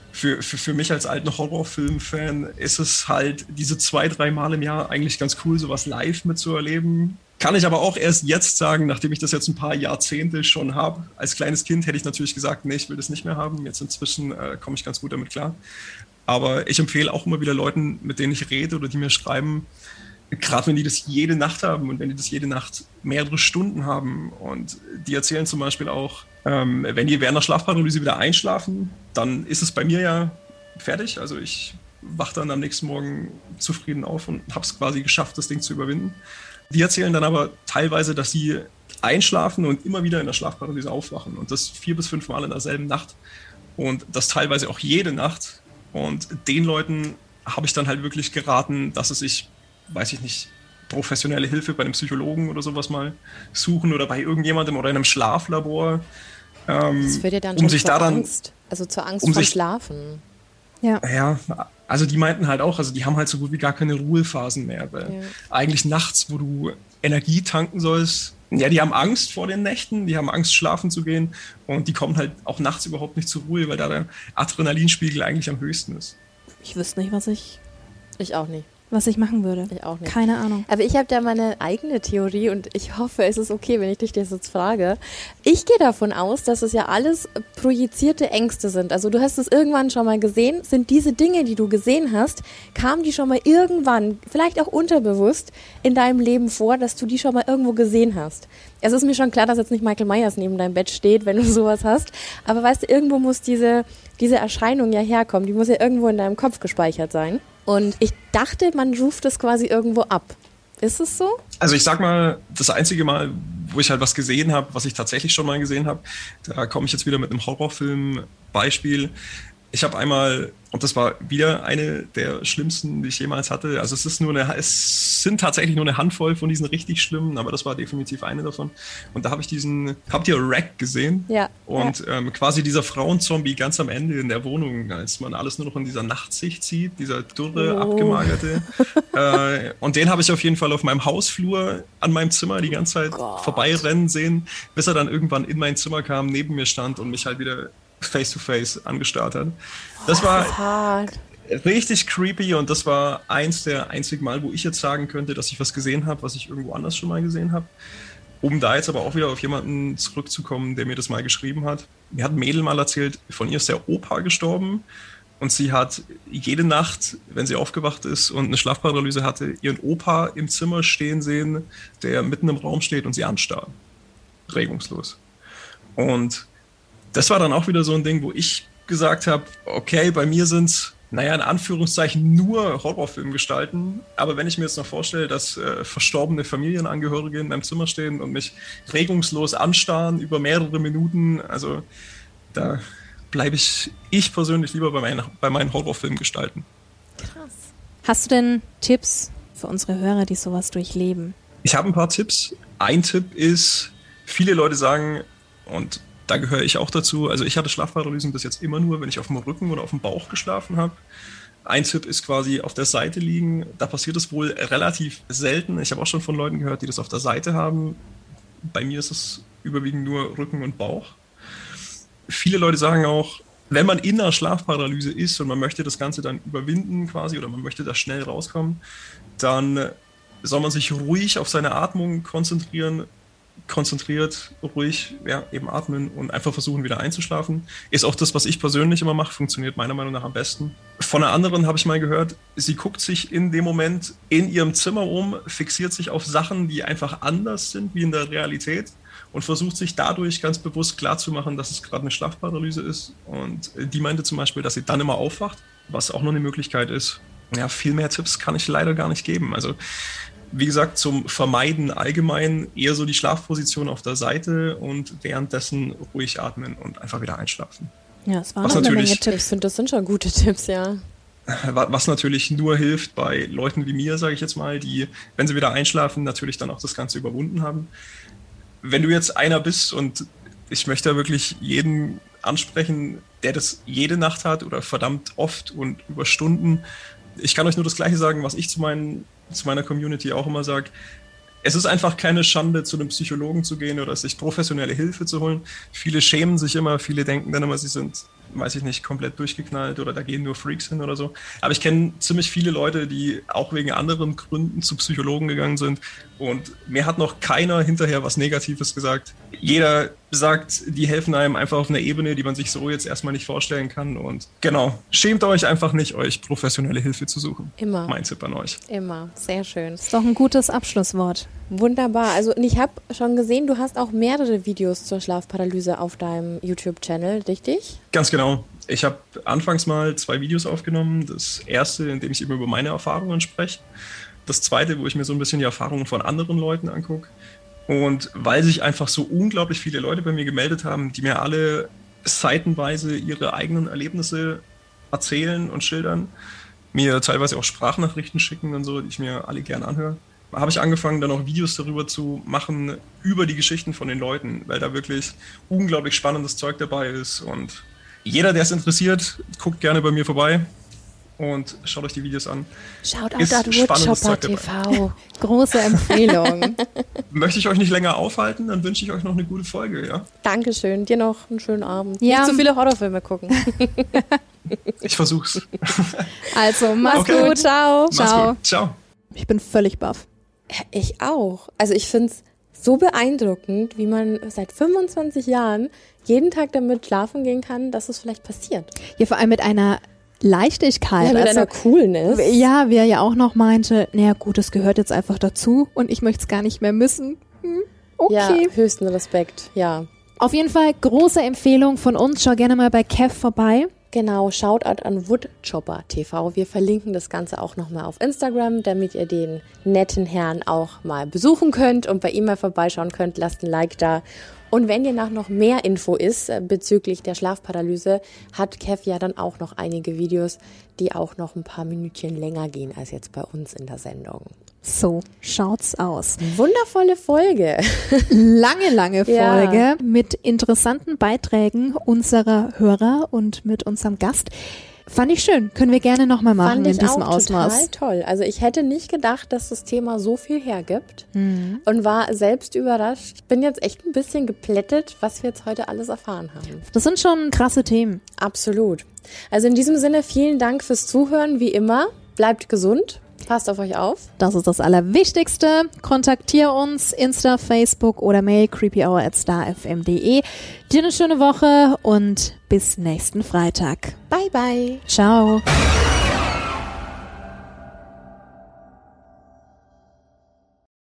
für mich als alten Horrorfilm-Fan ist es halt diese 2, 3 Mal im Jahr eigentlich ganz cool, sowas live mitzuerleben. Kann ich aber auch erst jetzt sagen, nachdem ich das jetzt ein paar Jahrzehnte schon habe. Als kleines Kind hätte ich natürlich gesagt, nee, ich will das nicht mehr haben. Jetzt inzwischen komme ich ganz gut damit klar. Aber ich empfehle auch immer wieder Leuten, mit denen ich rede oder die mir schreiben, gerade wenn die das jede Nacht haben und wenn die das jede Nacht mehrere Stunden haben und die erzählen zum Beispiel auch, wenn die während der Schlafparalyse wieder einschlafen, dann ist es bei mir ja fertig. Also ich wache dann am nächsten Morgen zufrieden auf und habe es quasi geschafft, das Ding zu überwinden. Die erzählen dann aber teilweise, dass sie einschlafen und immer wieder in der Schlafparalyse aufwachen und das 4 bis 5 Mal in derselben Nacht und das teilweise auch jede Nacht. Und den Leuten habe ich dann halt wirklich geraten, dass sie sich, weiß ich nicht, professionelle Hilfe bei einem Psychologen oder sowas mal suchen oder bei irgendjemandem oder in einem Schlaflabor. Das führt ja dann schon zur Angst. Also zur Angst vor Schlafen. Ja, also die meinten halt auch, also die haben halt so gut wie gar keine Ruhephasen mehr. Weil eigentlich nachts, wo du Energie tanken sollst, ja, die haben Angst vor den Nächten, die haben Angst, schlafen zu gehen und die kommen halt auch nachts überhaupt nicht zur Ruhe, weil da der Adrenalinspiegel eigentlich am höchsten ist. Ich wüsste nicht, was ich auch nicht. machen würde. Ich auch nicht. Keine Ahnung. Aber ich habe da meine eigene Theorie und ich hoffe, es ist okay, wenn ich dich das jetzt frage. Ich gehe davon aus, dass es ja alles projizierte Ängste sind. Also du hast es irgendwann schon mal gesehen. Sind diese Dinge, die du gesehen hast, kamen die schon mal irgendwann, vielleicht auch unterbewusst, in deinem Leben vor, dass du die schon mal irgendwo gesehen hast? Es ist mir schon klar, dass jetzt nicht Michael Myers neben deinem Bett steht, wenn du sowas hast. Aber weißt du, irgendwo muss diese Erscheinung ja herkommen. Die muss ja irgendwo in deinem Kopf gespeichert sein. Und ich dachte, man ruft das quasi irgendwo ab. Ist es so? Also ich sag mal, das einzige Mal, wo ich halt was gesehen habe, was ich tatsächlich schon mal gesehen habe, da komme ich jetzt wieder mit einem Horrorfilm-Beispiel. Ich habe einmal, und das war wieder eine der schlimmsten, die ich jemals hatte. Also es sind tatsächlich nur eine Handvoll von diesen richtig schlimmen, aber das war definitiv eine davon. Und da habe ich habt ihr Wreck gesehen? Ja. Und quasi dieser Frauenzombie ganz am Ende in der Wohnung, als man alles nur noch in dieser Nachtsicht sieht, dieser dürre, abgemagerte. Und den habe ich auf jeden Fall auf meinem Hausflur an meinem Zimmer die ganze Zeit vorbeirennen sehen, bis er dann irgendwann in mein Zimmer kam, neben mir stand und mich halt wieder face-to-face angestarrt hat. Das war richtig creepy und das war eins der einzigen Mal, wo ich jetzt sagen könnte, dass ich was gesehen habe, was ich irgendwo anders schon mal gesehen habe. Um da jetzt aber auch wieder auf jemanden zurückzukommen, der mir das mal geschrieben hat. Mir hat ein Mädel mal erzählt, von ihr ist der Opa gestorben und sie hat jede Nacht, wenn sie aufgewacht ist und eine Schlafparalyse hatte, ihren Opa im Zimmer stehen sehen, der mitten im Raum steht und sie anstarrt. Regungslos. Und das war dann auch wieder so ein Ding, wo ich gesagt habe, okay, bei mir sind es, in Anführungszeichen nur Horrorfilmgestalten, aber wenn ich mir jetzt noch vorstelle, dass verstorbene Familienangehörige in meinem Zimmer stehen und mich regungslos anstarren über mehrere Minuten, also da bleibe ich persönlich lieber bei meinen Horrorfilmgestalten. Krass. Hast du denn Tipps für unsere Hörer, die sowas durchleben? Ich habe ein paar Tipps. Ein Tipp ist, viele Leute sagen, und da gehöre ich auch dazu. Also ich hatte Schlafparalysen bis jetzt immer nur, wenn ich auf dem Rücken oder auf dem Bauch geschlafen habe. Ein Tipp ist quasi auf der Seite liegen. Da passiert es wohl relativ selten. Ich habe auch schon von Leuten gehört, die das auf der Seite haben. Bei mir ist es überwiegend nur Rücken und Bauch. Viele Leute sagen auch, wenn man in einer Schlafparalyse ist und man möchte das Ganze dann überwinden quasi oder man möchte da schnell rauskommen, dann soll man sich ruhig auf seine Atmung konzentriert, ruhig, eben atmen und einfach versuchen, wieder einzuschlafen. Ist auch das, was ich persönlich immer mache, funktioniert meiner Meinung nach am besten. Von einer anderen habe ich mal gehört, sie guckt sich in dem Moment in ihrem Zimmer um, fixiert sich auf Sachen, die einfach anders sind wie in der Realität und versucht sich dadurch ganz bewusst klarzumachen, dass es gerade eine Schlafparalyse ist. Und die meinte zum Beispiel, dass sie dann immer aufwacht, was auch noch eine Möglichkeit ist. Ja, viel mehr Tipps kann ich leider gar nicht geben. Also wie gesagt, zum Vermeiden allgemein eher so die Schlafposition auf der Seite und währenddessen ruhig atmen und einfach wieder einschlafen. Ja, es waren eine Menge Tipps. Ich finde, das sind schon gute Tipps, ja. Was natürlich nur hilft bei Leuten wie mir, sage ich jetzt mal, die, wenn sie wieder einschlafen, natürlich dann auch das Ganze überwunden haben. Wenn du jetzt einer bist und ich möchte da wirklich jeden ansprechen, der das jede Nacht hat oder verdammt oft und über Stunden, ich kann euch nur das Gleiche sagen, was ich zu meiner Community auch immer sage. Es ist einfach keine Schande, zu einem Psychologen zu gehen oder sich professionelle Hilfe zu holen. Viele schämen sich immer, viele denken dann immer, sie sind, weiß ich nicht, komplett durchgeknallt oder da gehen nur Freaks hin oder so. Aber ich kenne ziemlich viele Leute, die auch wegen anderen Gründen zu Psychologen gegangen sind und mir hat noch keiner hinterher was Negatives gesagt. Jeder sagt, die helfen einem einfach auf einer Ebene, die man sich so jetzt erstmal nicht vorstellen kann und genau, schämt euch einfach nicht, euch professionelle Hilfe zu suchen. Immer. Mein Tipp an euch. Immer, sehr schön. Das ist doch ein gutes Abschlusswort. Wunderbar. Also ich habe schon gesehen, du hast auch mehrere Videos zur Schlafparalyse auf deinem YouTube-Channel, richtig? Ganz genau. Ich habe anfangs mal 2 Videos aufgenommen. Das erste, in dem ich eben über meine Erfahrungen spreche. Das zweite, wo ich mir so ein bisschen die Erfahrungen von anderen Leuten angucke. Und weil sich einfach so unglaublich viele Leute bei mir gemeldet haben, die mir alle seitenweise ihre eigenen Erlebnisse erzählen und schildern, mir teilweise auch Sprachnachrichten schicken und so, die ich mir alle gern anhöre, habe ich angefangen, dann auch Videos darüber zu machen, über die Geschichten von den Leuten, weil da wirklich unglaublich spannendes Zeug dabei ist. Und jeder, der es interessiert, guckt gerne bei mir vorbei und schaut euch die Videos an. Shoutout@Woodchopper.tv. Große Empfehlung. Möchte ich euch nicht länger aufhalten, dann wünsche ich euch noch eine gute Folge, ja? Dankeschön, dir noch einen schönen Abend. Ja. Nicht zu viele Horrorfilme gucken. Ich versuch's. Also, mach's Okay. gut. Ciao. Mach's gut. Ciao. Ich bin völlig baff. Ich auch. Also ich finde es so beeindruckend, wie man seit 25 Jahren jeden Tag damit schlafen gehen kann, dass es vielleicht passiert. Ja, vor allem mit einer Leichtigkeit. Ja, mit einer Coolness. Ja, wie er ja auch noch meinte, naja gut, das gehört jetzt einfach dazu und ich möchte es gar nicht mehr missen. Okay. Ja, höchsten Respekt, ja. Auf jeden Fall große Empfehlung von uns. Schau gerne mal bei Kev vorbei. Genau, Shoutout an Woodchopper TV. Wir verlinken das Ganze auch nochmal auf Instagram, damit ihr den netten Herrn auch mal besuchen könnt und bei ihm mal vorbeischauen könnt. Lasst ein Like da. Und wenn ihr nach noch mehr Info ist bezüglich der Schlafparalyse, hat Kev ja dann auch noch einige Videos, die auch noch ein paar Minütchen länger gehen als jetzt bei uns in der Sendung. So schaut's aus. Wundervolle Folge. Lange Folge Ja. mit interessanten Beiträgen unserer Hörer und mit unserem Gast. Fand ich schön. Können wir gerne nochmal machen Fand in ich diesem auch Ausmaß. total toll. Also ich hätte nicht gedacht, dass das Thema so viel hergibt und war selbst überrascht. Ich bin jetzt echt ein bisschen geplättet, was wir jetzt heute alles erfahren haben. Das sind schon krasse Themen. Absolut. Also in diesem Sinne vielen Dank fürs Zuhören, wie immer. Bleibt gesund, passt auf euch auf. Das ist das Allerwichtigste. Kontaktier uns, Insta, Facebook oder Mail creepyhour@starfm.de. Dir eine schöne Woche und bis nächsten Freitag. Bye, bye. Ciao.